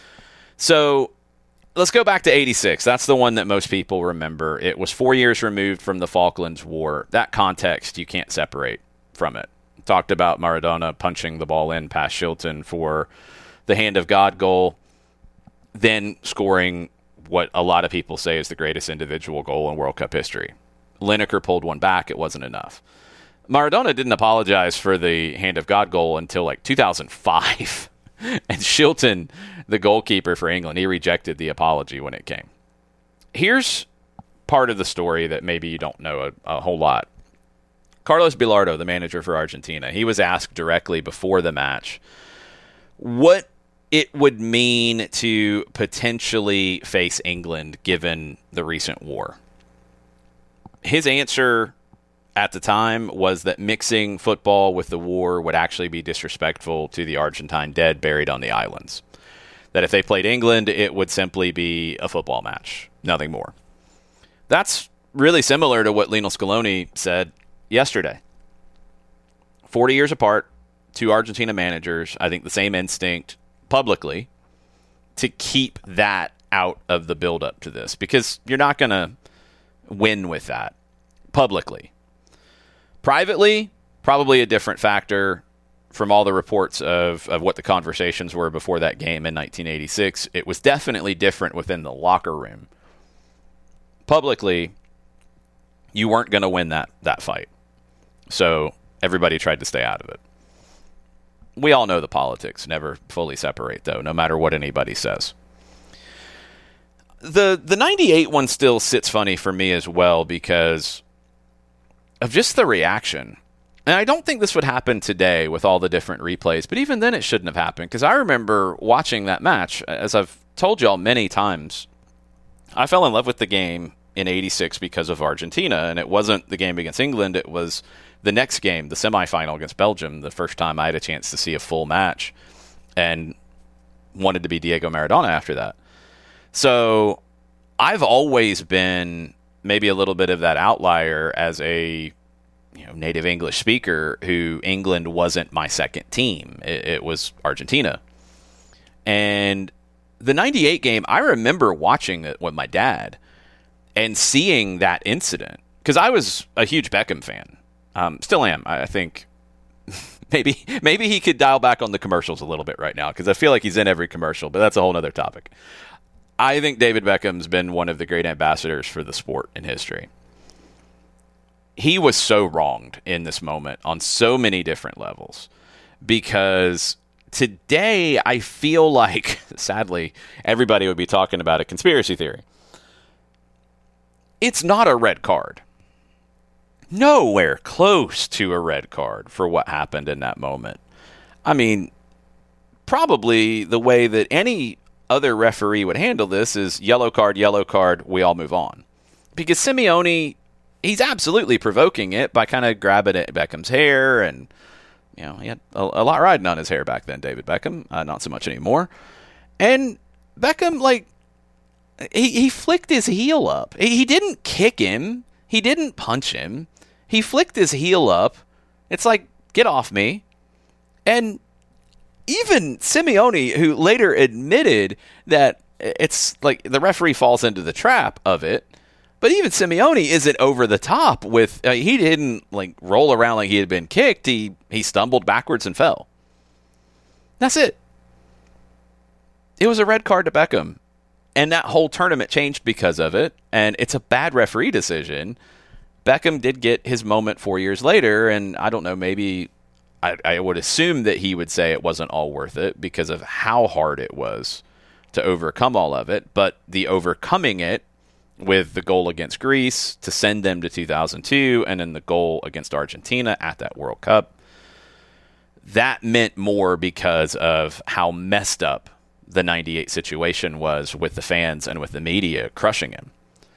So let's go back to 86. That's the one that most people remember. It was 4 years removed from the Falklands War. That context you can't separate from it. Talked about Maradona punching the ball in past Shilton for the Hand of God goal, then scoring what a lot of people say is the greatest individual goal in World Cup history. Lineker pulled one back. It wasn't enough. Maradona didn't apologize for the Hand of God goal until like 2005. And Shilton, the goalkeeper for England, he rejected the apology when it came. Here's part of the story that maybe you don't know a whole lot. Carlos Bilardo, the manager for Argentina, he was asked directly before the match what it would mean to potentially face England given the recent war. His answer at the time was that mixing football with the war would actually be disrespectful to the Argentine dead buried on the islands. That if they played England, it would simply be a football match, nothing more. That's really similar to what Lionel Scaloni said yesterday. 40 years apart, 2 Argentina managers, I think the same instinct publicly to keep that out of the build-up to this, because you're not going to win with that publicly. Privately, probably a different factor from all the reports of what the conversations were before that game in 1986. It was definitely different within the locker room. Publicly, you weren't going to win that fight. So everybody tried to stay out of it. We all know the politics never fully separate, though, no matter what anybody says. The 98 one still sits funny for me as well because of just the reaction. And I don't think this would happen today with all the different replays, but even then it shouldn't have happened, because I remember watching that match. As I've told y'all many times, I fell in love with the game in 86 because of Argentina, and it wasn't the game against England. It was the next game, the semifinal against Belgium, the first time I had a chance to see a full match, and wanted to be Diego Maradona after that. So I've always been maybe a little bit of that outlier as a native English speaker who England wasn't my second team. It was Argentina. And the 98 game, I remember watching it with my dad and seeing that incident, because I was a huge Beckham fan. Still am. I think maybe he could dial back on the commercials a little bit right now, because I feel like he's in every commercial, but that's a whole other topic. I think David Beckham's been one of the great ambassadors for the sport in history. He was so wronged in this moment on so many different levels, because today I feel like, sadly, everybody would be talking about a conspiracy theory. It's not a red card. Nowhere close to a red card for what happened in that moment. I mean, probably the way that any other referee would handle this is yellow card, we all move on. Because Simeone, he's absolutely provoking it by kind of grabbing at Beckham's hair, and he had a lot riding on his hair back then, David Beckham, not so much anymore. And Beckham, he flicked his heel up. He didn't kick him. He didn't punch him. He flicked his heel up. It's like, get off me. And even Simeone, who later admitted that it's like the referee falls into the trap of it, but even Simeone isn't over the top with, he didn't roll around like he had been kicked. He stumbled backwards and fell. That's it. it was a red card to Beckham. And that whole tournament changed because of it. And it's a bad referee decision. Beckham did get his moment 4 years later. And I don't know, maybe I would assume that he would say it wasn't all worth it because of how hard it was to overcome all of it. But the overcoming it with the goal against Greece to send them to 2002 and then the goal against Argentina at that World Cup, that meant more because of how messed up the 98 situation was with the fans and with the media crushing him.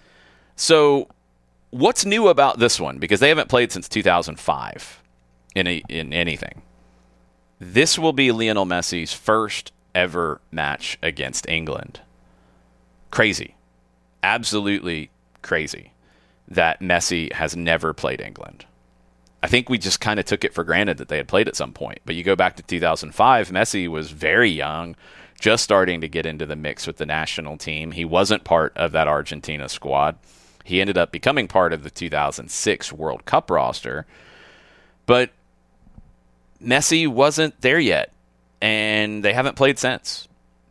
So what's new about this one? Because they haven't played since 2005 in anything. This will be Lionel Messi's first ever match against England. Crazy. Absolutely crazy that Messi has never played England. I think we just kind of took it for granted that they had played at some point. But you go back to 2005, Messi was very young, just starting to get into the mix with the national team. He wasn't part of that Argentina squad. He ended up becoming part of the 2006 World Cup roster. But Messi wasn't there yet, and they haven't played since.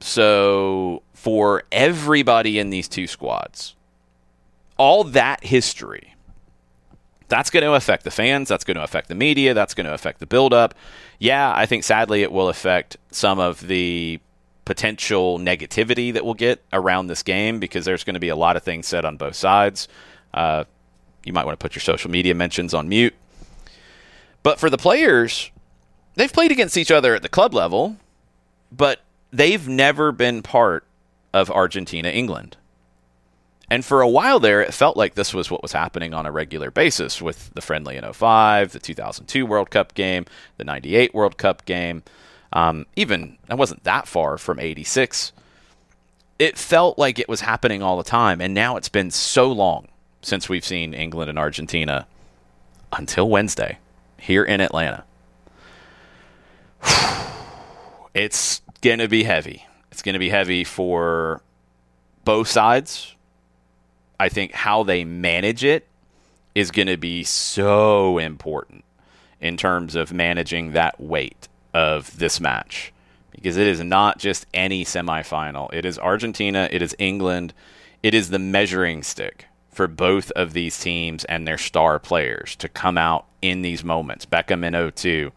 So for everybody in these two squads, all that history, that's going to affect the fans. That's going to affect the media. That's going to affect the buildup. Yeah, I think sadly it will affect some of the potential negativity that we'll get around this game because there's going to be a lot of things said on both sides. You might want to put your social media mentions on mute. But for the players, they've played against each other at the club level, but they've never been part of Argentina-England. And for a while there, it felt like this was what was happening on a regular basis with the friendly in 2005, the 2002 World Cup game, the 98 World Cup game. Even, I wasn't that far from 86. It felt like it was happening all the time, and now it's been so long since we've seen England and Argentina until Wednesday here in Atlanta. It's going to be heavy. It's going to be heavy for both sides. I think how they manage it is going to be so important in terms of managing that weight of this match, because it is not just any semifinal. It is Argentina. It is England. It is the measuring stick for both of these teams and their star players to come out in these moments. Beckham in 2002,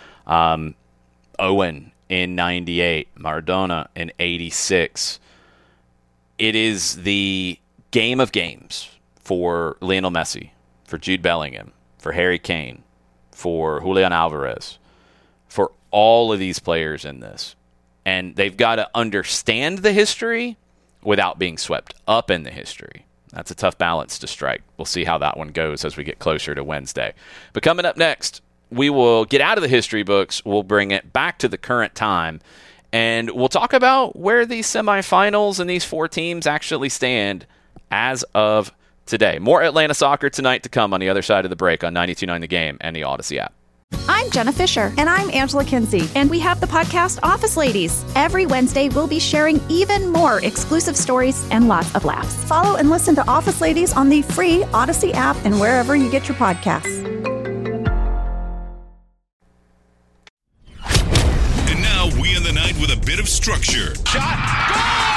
Owen in 98, Maradona in 86. It is the game of games for Lionel Messi, for Jude Bellingham, for Harry Kane, for Julian Alvarez, for all of these players in this. And they've got to understand the history without being swept up in the history. That's a tough balance to strike. We'll see how that one goes as we get closer to Wednesday. But coming up next, we will get out of the history books. We'll bring it back to the current time. And we'll talk about where these semifinals and these four teams actually stand as of today. More Atlanta soccer tonight to come on the other side of the break on 92.9 The Game and the Odyssey app. I'm Jenna Fisher. And I'm Angela Kinsey. And we have the podcast Office Ladies. Every Wednesday, we'll be sharing even more exclusive stories and lots of laughs. Follow and listen to Office Ladies on the free Odyssey app and wherever you get your podcasts. And now we end the night with a bit of structure. Shot.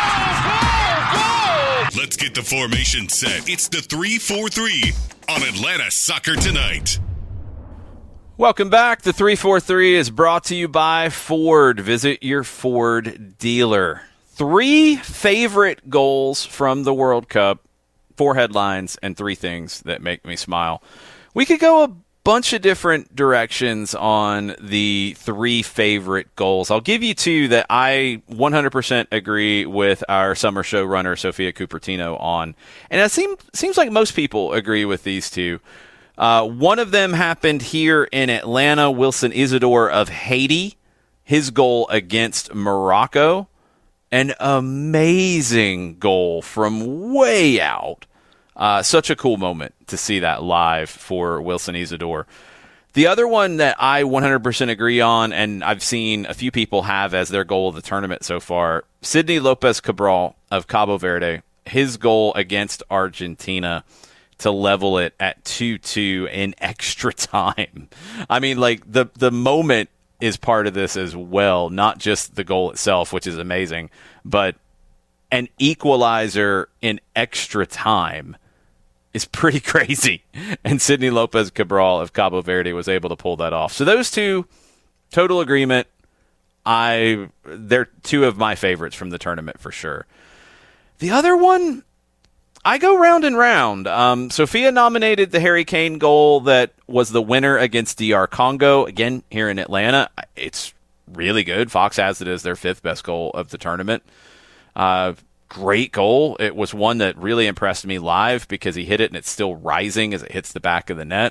Goal! Let's get the formation set. It's the 3-4-3 on Atlanta Soccer Tonight. Welcome back. The 3-4-3 is brought to you by Ford. Visit your Ford dealer. 3 favorite goals from the World Cup, 4 headlines, and 3 things that make me smile. We could go a bunch of different directions on the 3 favorite goals. I'll give you 2 that I 100% agree with our summer show runner, Sophia Cupertino, on. And it seems like most people agree with these 2. One of them happened here in Atlanta. Wilson Isidore of Haiti, his goal against Morocco. An amazing goal from way out. Such a cool moment to see that live for Wilson Isidore. The other one that I 100% agree on, and I've seen a few people have as their goal of the tournament so far, Sidney Lopez Cabral of Cabo Verde, his goal against Argentina to level it at 2-2 in extra time. I mean, like, the moment is part of this as well, not just the goal itself, which is amazing, but an equalizer in extra time is pretty crazy. And Sidney Lopez Cabral of Cabo Verde was able to pull that off. So those two, total agreement. They're two of my favorites from the tournament for sure. The other one, I go round and round. Sophia nominated the Harry Kane goal that was the winner against DR Congo. Again, here in Atlanta, it's really good. Fox has it as their 5th best goal of the tournament. Great goal. It was one that really impressed me live because he hit it and it's still rising as it hits the back of the net.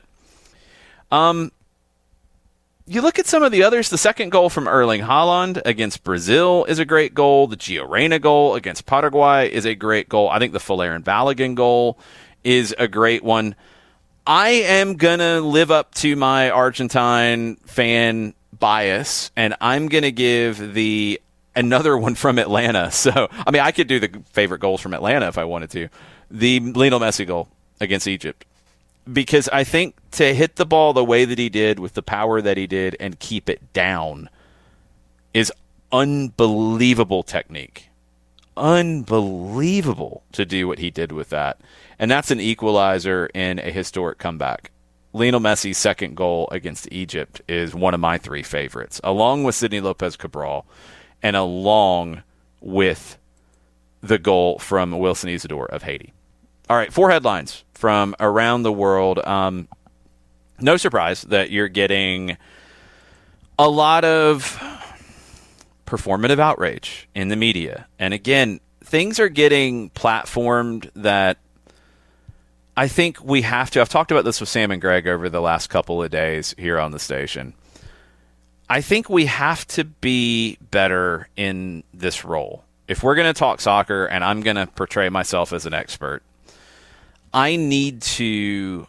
You look at some of the others. The second goal from Erling Haaland against Brazil is a great goal. The Gio Reyna goal against Paraguay is a great goal. I think the Folarin Balogun goal is a great one. I am going to live up to my Argentine fan bias, and I'm going to give another one from Atlanta. So, I mean, I could do the favorite goals from Atlanta if I wanted to. The Lionel Messi goal against Egypt. Because I think to hit the ball the way that he did with the power that he did and keep it down is unbelievable technique. Unbelievable to do what he did with that. And that's an equalizer in a historic comeback. Lionel Messi's second goal against Egypt is one of my 3 favorites, along with Sidney Lopez Cabral and along with the goal from Wilson Isidore of Haiti. All right, 4 headlines from around the world. No surprise that you're getting a lot of performative outrage in the media. And again, things are getting platformed that I think we have to. I've talked about this with Sam and Greg over the last couple of days here on the station. I think we have to be better in this role. If we're going to talk soccer and I'm going to portray myself as an expert, I need to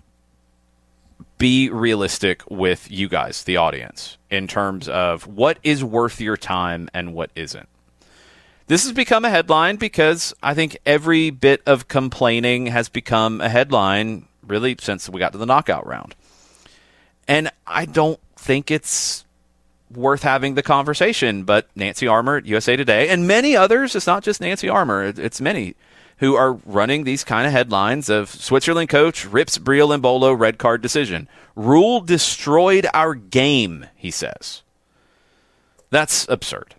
be realistic with you guys, the audience, in terms of what is worth your time and what isn't. This has become a headline because I think every bit of complaining has become a headline really since we got to the knockout round. And I don't think it's worth having the conversation, but Nancy Armour at USA Today and many others, it's not just Nancy Armour, it's many who are running these kind of headlines of Switzerland coach rips Brielle Embolo red card decision. Rule destroyed our game, he says. That's absurd.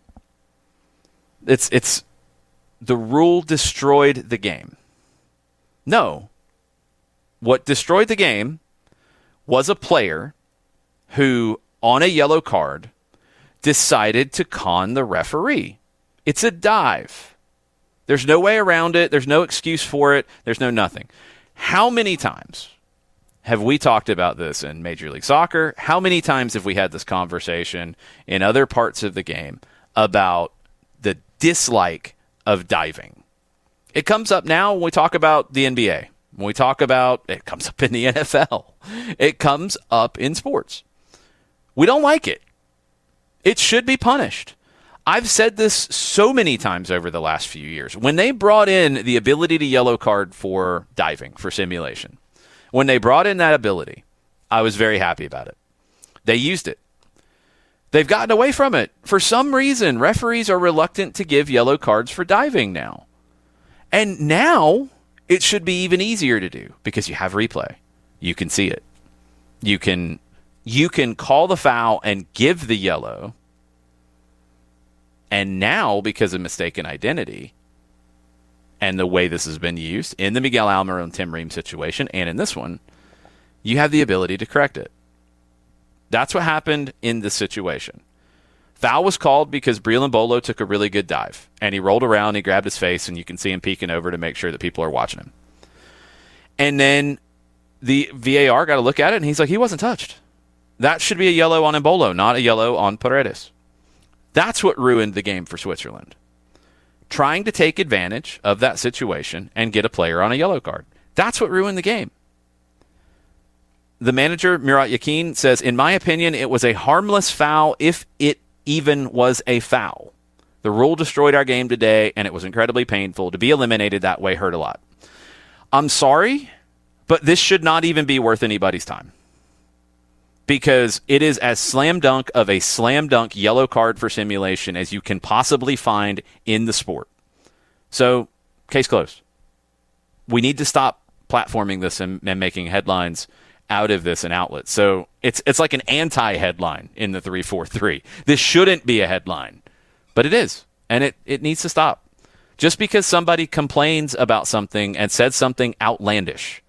It's the rule destroyed the game. No. What destroyed the game was a player who, on a yellow card, decided to con the referee. It's a dive. There's no way around it. There's no excuse for it. There's no nothing. How many times have we talked about this in Major League Soccer? How many times have we had this conversation in other parts of the game about the dislike of diving? It comes up now when we talk about the NBA. When we talk about it, comes up in the NFL. It comes up in sports. We don't like it. It should be punished. I've said this so many times over the last few years. When they brought in the ability to yellow card for diving, for simulation, when they brought in that ability, I was very happy about it. They used it. They've gotten away from it. For some reason, referees are reluctant to give yellow cards for diving now. And now it should be even easier to do because you have replay. You can see it. You can call the foul and give the yellow. And now, because of mistaken identity and the way this has been used in the Miguel Almiron and Tim Ream situation and in this one, you have the ability to correct it. That's what happened in this situation. Foul was called because Brielle Embolo took a really good dive. And he rolled around, he grabbed his face, and you can see him peeking over to make sure that people are watching him. And then the VAR got to look at it, and he's like, he wasn't touched. That should be a yellow on Embolo, not a yellow on Paredes. That's what ruined the game for Switzerland. Trying to take advantage of that situation and get a player on a yellow card. That's what ruined the game. The manager, Murat Yakin, says, in my opinion, it was a harmless foul if it even was a foul. The rule destroyed our game today, and it was incredibly painful. To be eliminated that way hurt a lot. I'm sorry, but this should not even be worth anybody's time. because it is as slam dunk of a slam dunk yellow card for simulation as you can possibly find in the sport. So, case closed. We need to stop platforming this and making headlines out of this and outlets. So it's like an anti-headline in the 343. This shouldn't be a headline, but it is, and it needs to stop. Just because somebody complains about something and says something outlandish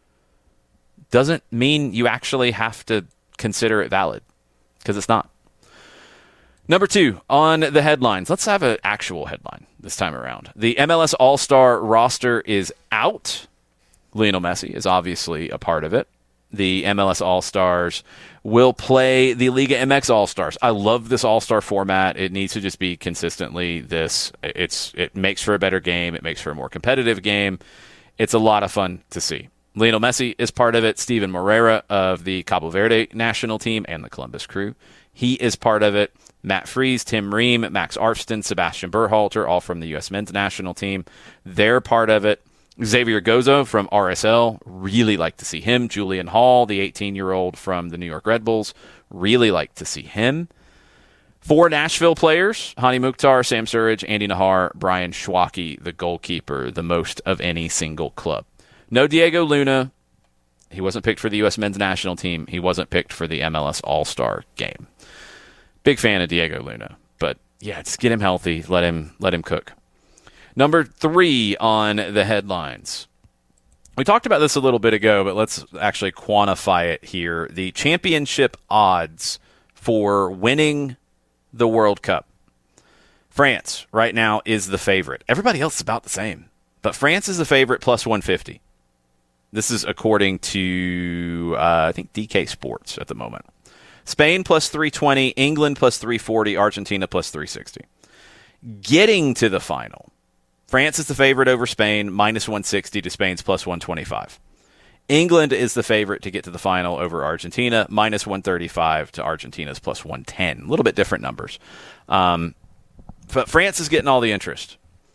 doesn't mean you actually have to consider it valid, because it's not. Number 2 on the headlines. Let's have an actual headline this time around. The MLS All-Star roster is out. Lionel Messi is obviously a part of it. The MLS All-Stars will play the Liga MX All-Stars. I love this All-Star format. It needs to just be consistently this. It makes for a better game. It makes for a more competitive game. It's a lot of fun to see. Lionel Messi is part of it. Steven Moreira of the Cabo Verde national team and the Columbus Crew, he is part of it. Matt Freese, Tim Ream, Max Arfston, Sebastian Berhalter, all from the U.S. men's national team. They're part of it. Xavier Gozo from RSL, really like to see him. Julian Hall, the 18-year-old from the New York Red Bulls, really like to see him. 4 Nashville players, Hani Mukhtar, Sam Surridge, Andy Nahar, Brian Schwacke, the goalkeeper, the most of any single club. No Diego Luna. He wasn't picked for the U.S. men's national team. He wasn't picked for the MLS All-Star game. Big fan of Diego Luna, but yeah, just get him healthy, let him cook. Number 3 on the headlines. We talked about this a little bit ago, but let's actually quantify it here. The championship odds for winning the World Cup. France right now is the favorite. Everybody else is about the same, but France is the favorite plus 150. This is according to, I think, DK Sports at the moment. Spain plus 320, England plus 340, Argentina plus 360. Getting to the final. France is the favorite over Spain, minus 160 to Spain's plus 125. England is the favorite to get to the final over Argentina, minus 135 to Argentina's plus 110. A little bit different numbers. But France is getting all the interest.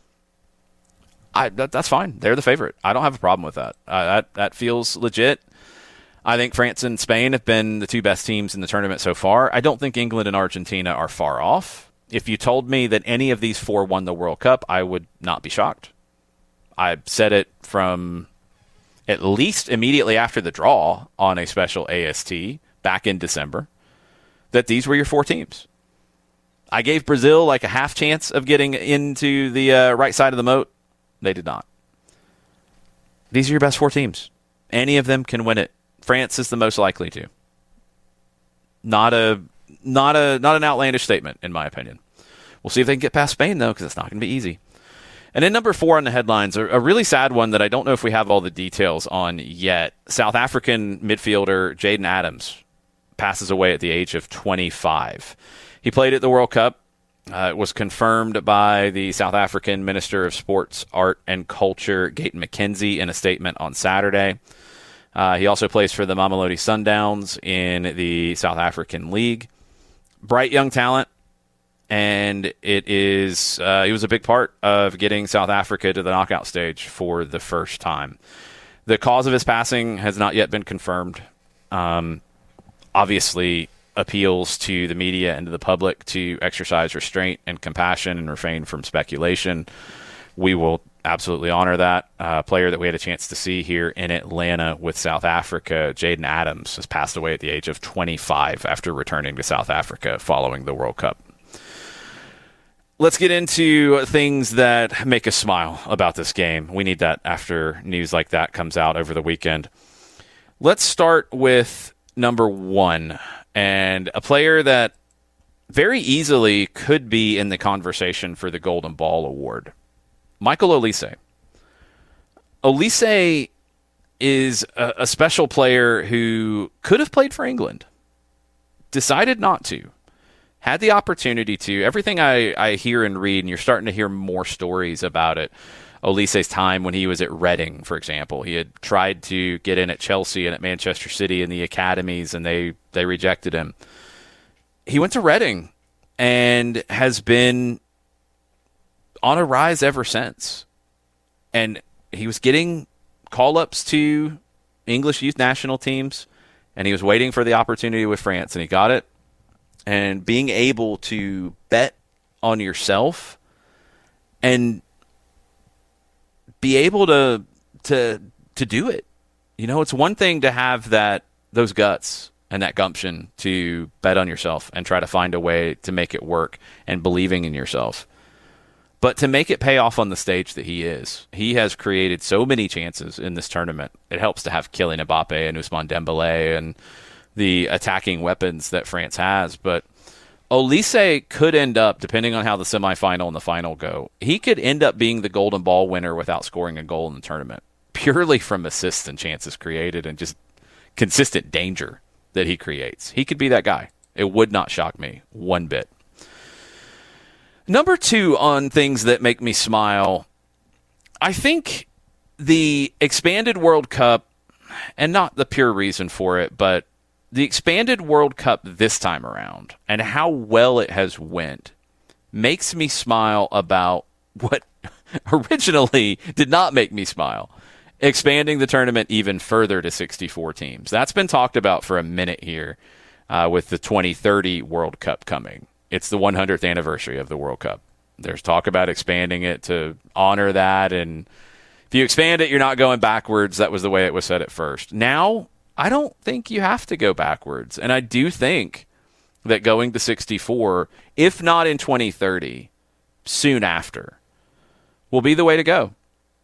That's fine. They're the favorite. I don't have a problem with that. That feels legit. I think France and Spain have been the 2 best teams in the tournament so far. I don't think England and Argentina are far off. If you told me that any of these 4 won the World Cup, I would not be shocked. I said it from at least immediately after the draw on a special AST back in December, that these were your 4 teams. I gave Brazil like a half chance of getting into the right side of the moat. They did not. These are your best 4 teams. Any of them can win it. France is the most likely to. Not an outlandish statement, in my opinion. We'll see if they can get past Spain, though, because it's not going to be easy. And then number 4 on the headlines, a really sad one that I don't know if we have all the details on yet. South African midfielder Jaden Adams passes away at the age of 25. He played at the World Cup. It was confirmed by the South African Minister of Sports, Art and Culture, Gayton McKenzie, in a statement on Saturday. He also plays for the Mamelodi Sundowns in the South African League. Bright young talent, and he was a big part of getting South Africa to the knockout stage for the first time. The cause of his passing has not yet been confirmed. Obviously, appeals to the media and to the public to exercise restraint and compassion and refrain from speculation. We will absolutely honor that. Player that we had a chance to see here in Atlanta with South Africa, Jaden Adams, has passed away at the age of 25 after returning to South Africa following the World Cup. Let's get into things that make us smile about this game. We need that after news like that comes out over the weekend. Let's start with number 1, and a player that very easily could be in the conversation for the Golden Ball Award. Michael Olise. Olise is a special player who could have played for England, decided not to, had the opportunity to. Everything I hear and read, and you're starting to hear more stories about it. Olise's time when he was at Reading, for example. He had tried to get in at Chelsea and at Manchester City in the academies, and they rejected him. He went to Reading and has been on a rise ever since. And he was getting call-ups to English youth national teams, and he was waiting for the opportunity with France, and he got it. And being able to bet on yourself and be able to do it. You know, it's one thing to have those guts and that gumption to bet on yourself and try to find a way to make it work and believing in yourself. But to make it pay off on the stage that he has created so many chances in this tournament. It helps to have Kylian Mbappe and Ousmane Dembélé and the attacking weapons that France has. But Olise could end up, depending on how the semifinal and the final go, he could end up being the golden ball winner without scoring a goal in the tournament, purely from assists and chances created and just consistent danger that he creates. He could be that guy. It would not shock me one bit. Number 2 on things that make me smile, I think the expanded World Cup, and not the pure reason for it, but the expanded World Cup this time around and how well it has went makes me smile about what originally did not make me smile. Expanding the tournament even further to 64 teams. That's been talked about for a minute here with the 2030 World Cup coming. It's the 100th anniversary of the World Cup. There's talk about expanding it to honor that, and if you expand it, you're not going backwards. That was the way it was said at first. Now, I don't think you have to go backwards, and I do think that going to 64, if not in 2030, soon after, will be the way to go.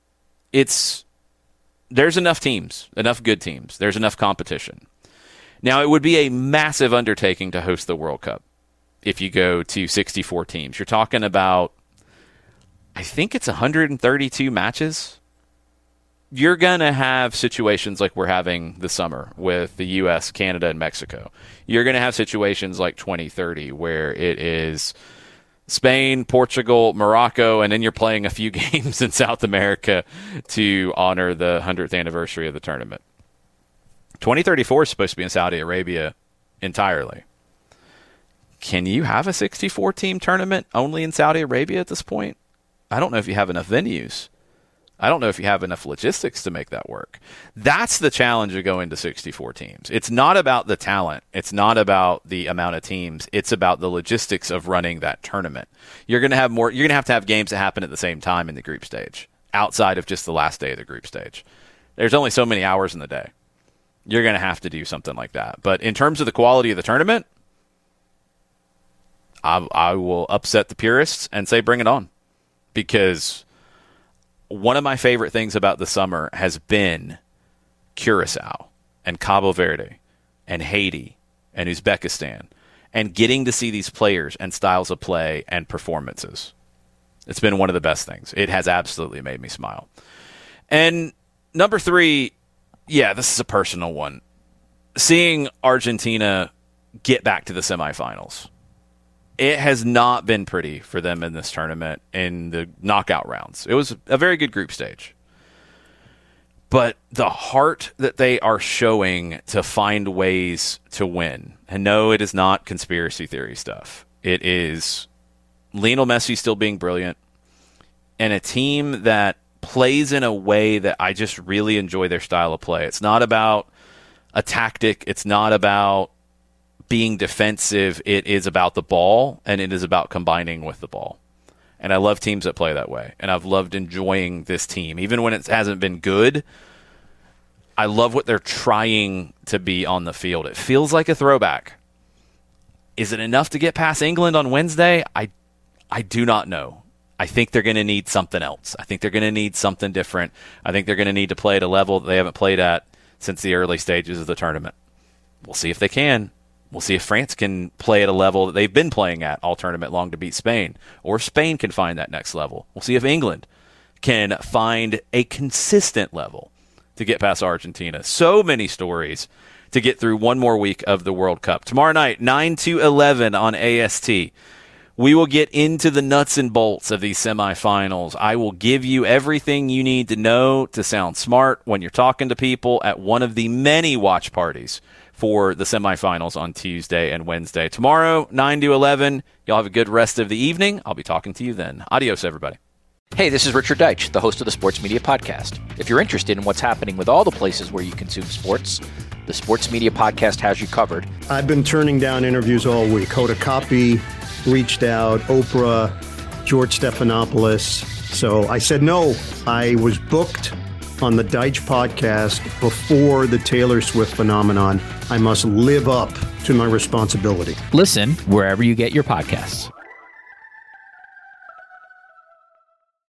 There's enough teams, enough good teams. There's enough competition. Now, it would be a massive undertaking to host the World Cup if you go to 64 teams. You're talking about, I think it's 132 matches. You're going to have situations like we're having this summer with the U.S., Canada, and Mexico. You're going to have situations like 2030 where it is Spain, Portugal, Morocco, and then you're playing a few games in South America to honor the 100th anniversary of the tournament. 2034 is supposed to be in Saudi Arabia entirely. Can you have a 64-team tournament only in Saudi Arabia at this point? I don't know if you have enough venues. I don't know if you have enough logistics to make that work. That's the challenge of going to 64 teams. It's not about the talent. It's not about the amount of teams. It's about the logistics of running that tournament. You're going to have more. You're going to have games that happen at the same time in the group stage, outside of just the last day of the group stage. There's only so many hours in the day. You're going to have to do something like that. But in terms of the quality of the tournament, I will upset the purists and say bring it on. Because one of my favorite things about the summer has been Curacao and Cabo Verde and Haiti and Uzbekistan and getting to see these players and styles of play and performances. It's been one of the best things. It has absolutely made me smile. And number 3, yeah, this is a personal one. Seeing Argentina get back to the semifinals. It has not been pretty for them in this tournament in the knockout rounds. It was a very good group stage. But the heart that they are showing to find ways to win. And no, it is not conspiracy theory stuff. It is Lionel Messi still being brilliant and a team that plays in a way that I just really enjoy their style of play. It's not about a tactic. It's not about being defensive. It is about the ball, and it is about combining with the ball. And I love teams that play that way. And I've loved enjoying this team. Even when it hasn't been good, I love what they're trying to be on the field. It feels like a throwback. Is it enough to get past England on Wednesday? I do not know. I think they're going to need something else. I think they're going to need something different. I think they're going to need to play at a level that they haven't played at since the early stages of the tournament. We'll see if they can. We'll see if France can play at a level that they've been playing at all tournament long to beat Spain, or if Spain can find that next level. We'll see if England can find a consistent level to get past Argentina. So many stories to get through one more week of the World Cup. Tomorrow night, 9 to 11 on AST. We will get into the nuts and bolts of these semifinals. I will give you everything you need to know to sound smart when you're talking to people at one of the many watch parties for the semifinals on Tuesday and Wednesday. Tomorrow, 9 to 11. Y'all have a good rest of the evening. I'll be talking to you then. Adios, everybody. Hey, this is Richard Deitch, the host of the Sports Media Podcast. If you're interested in what's happening with all the places where you consume sports, The Sports Media Podcast has you covered. I've been turning down interviews all week. Hoda Kotb reached out, Oprah, George Stephanopoulos. So I said no. I was booked on the Deitch podcast before the Taylor Swift phenomenon. I must live up to my responsibility. Listen wherever you get your podcasts.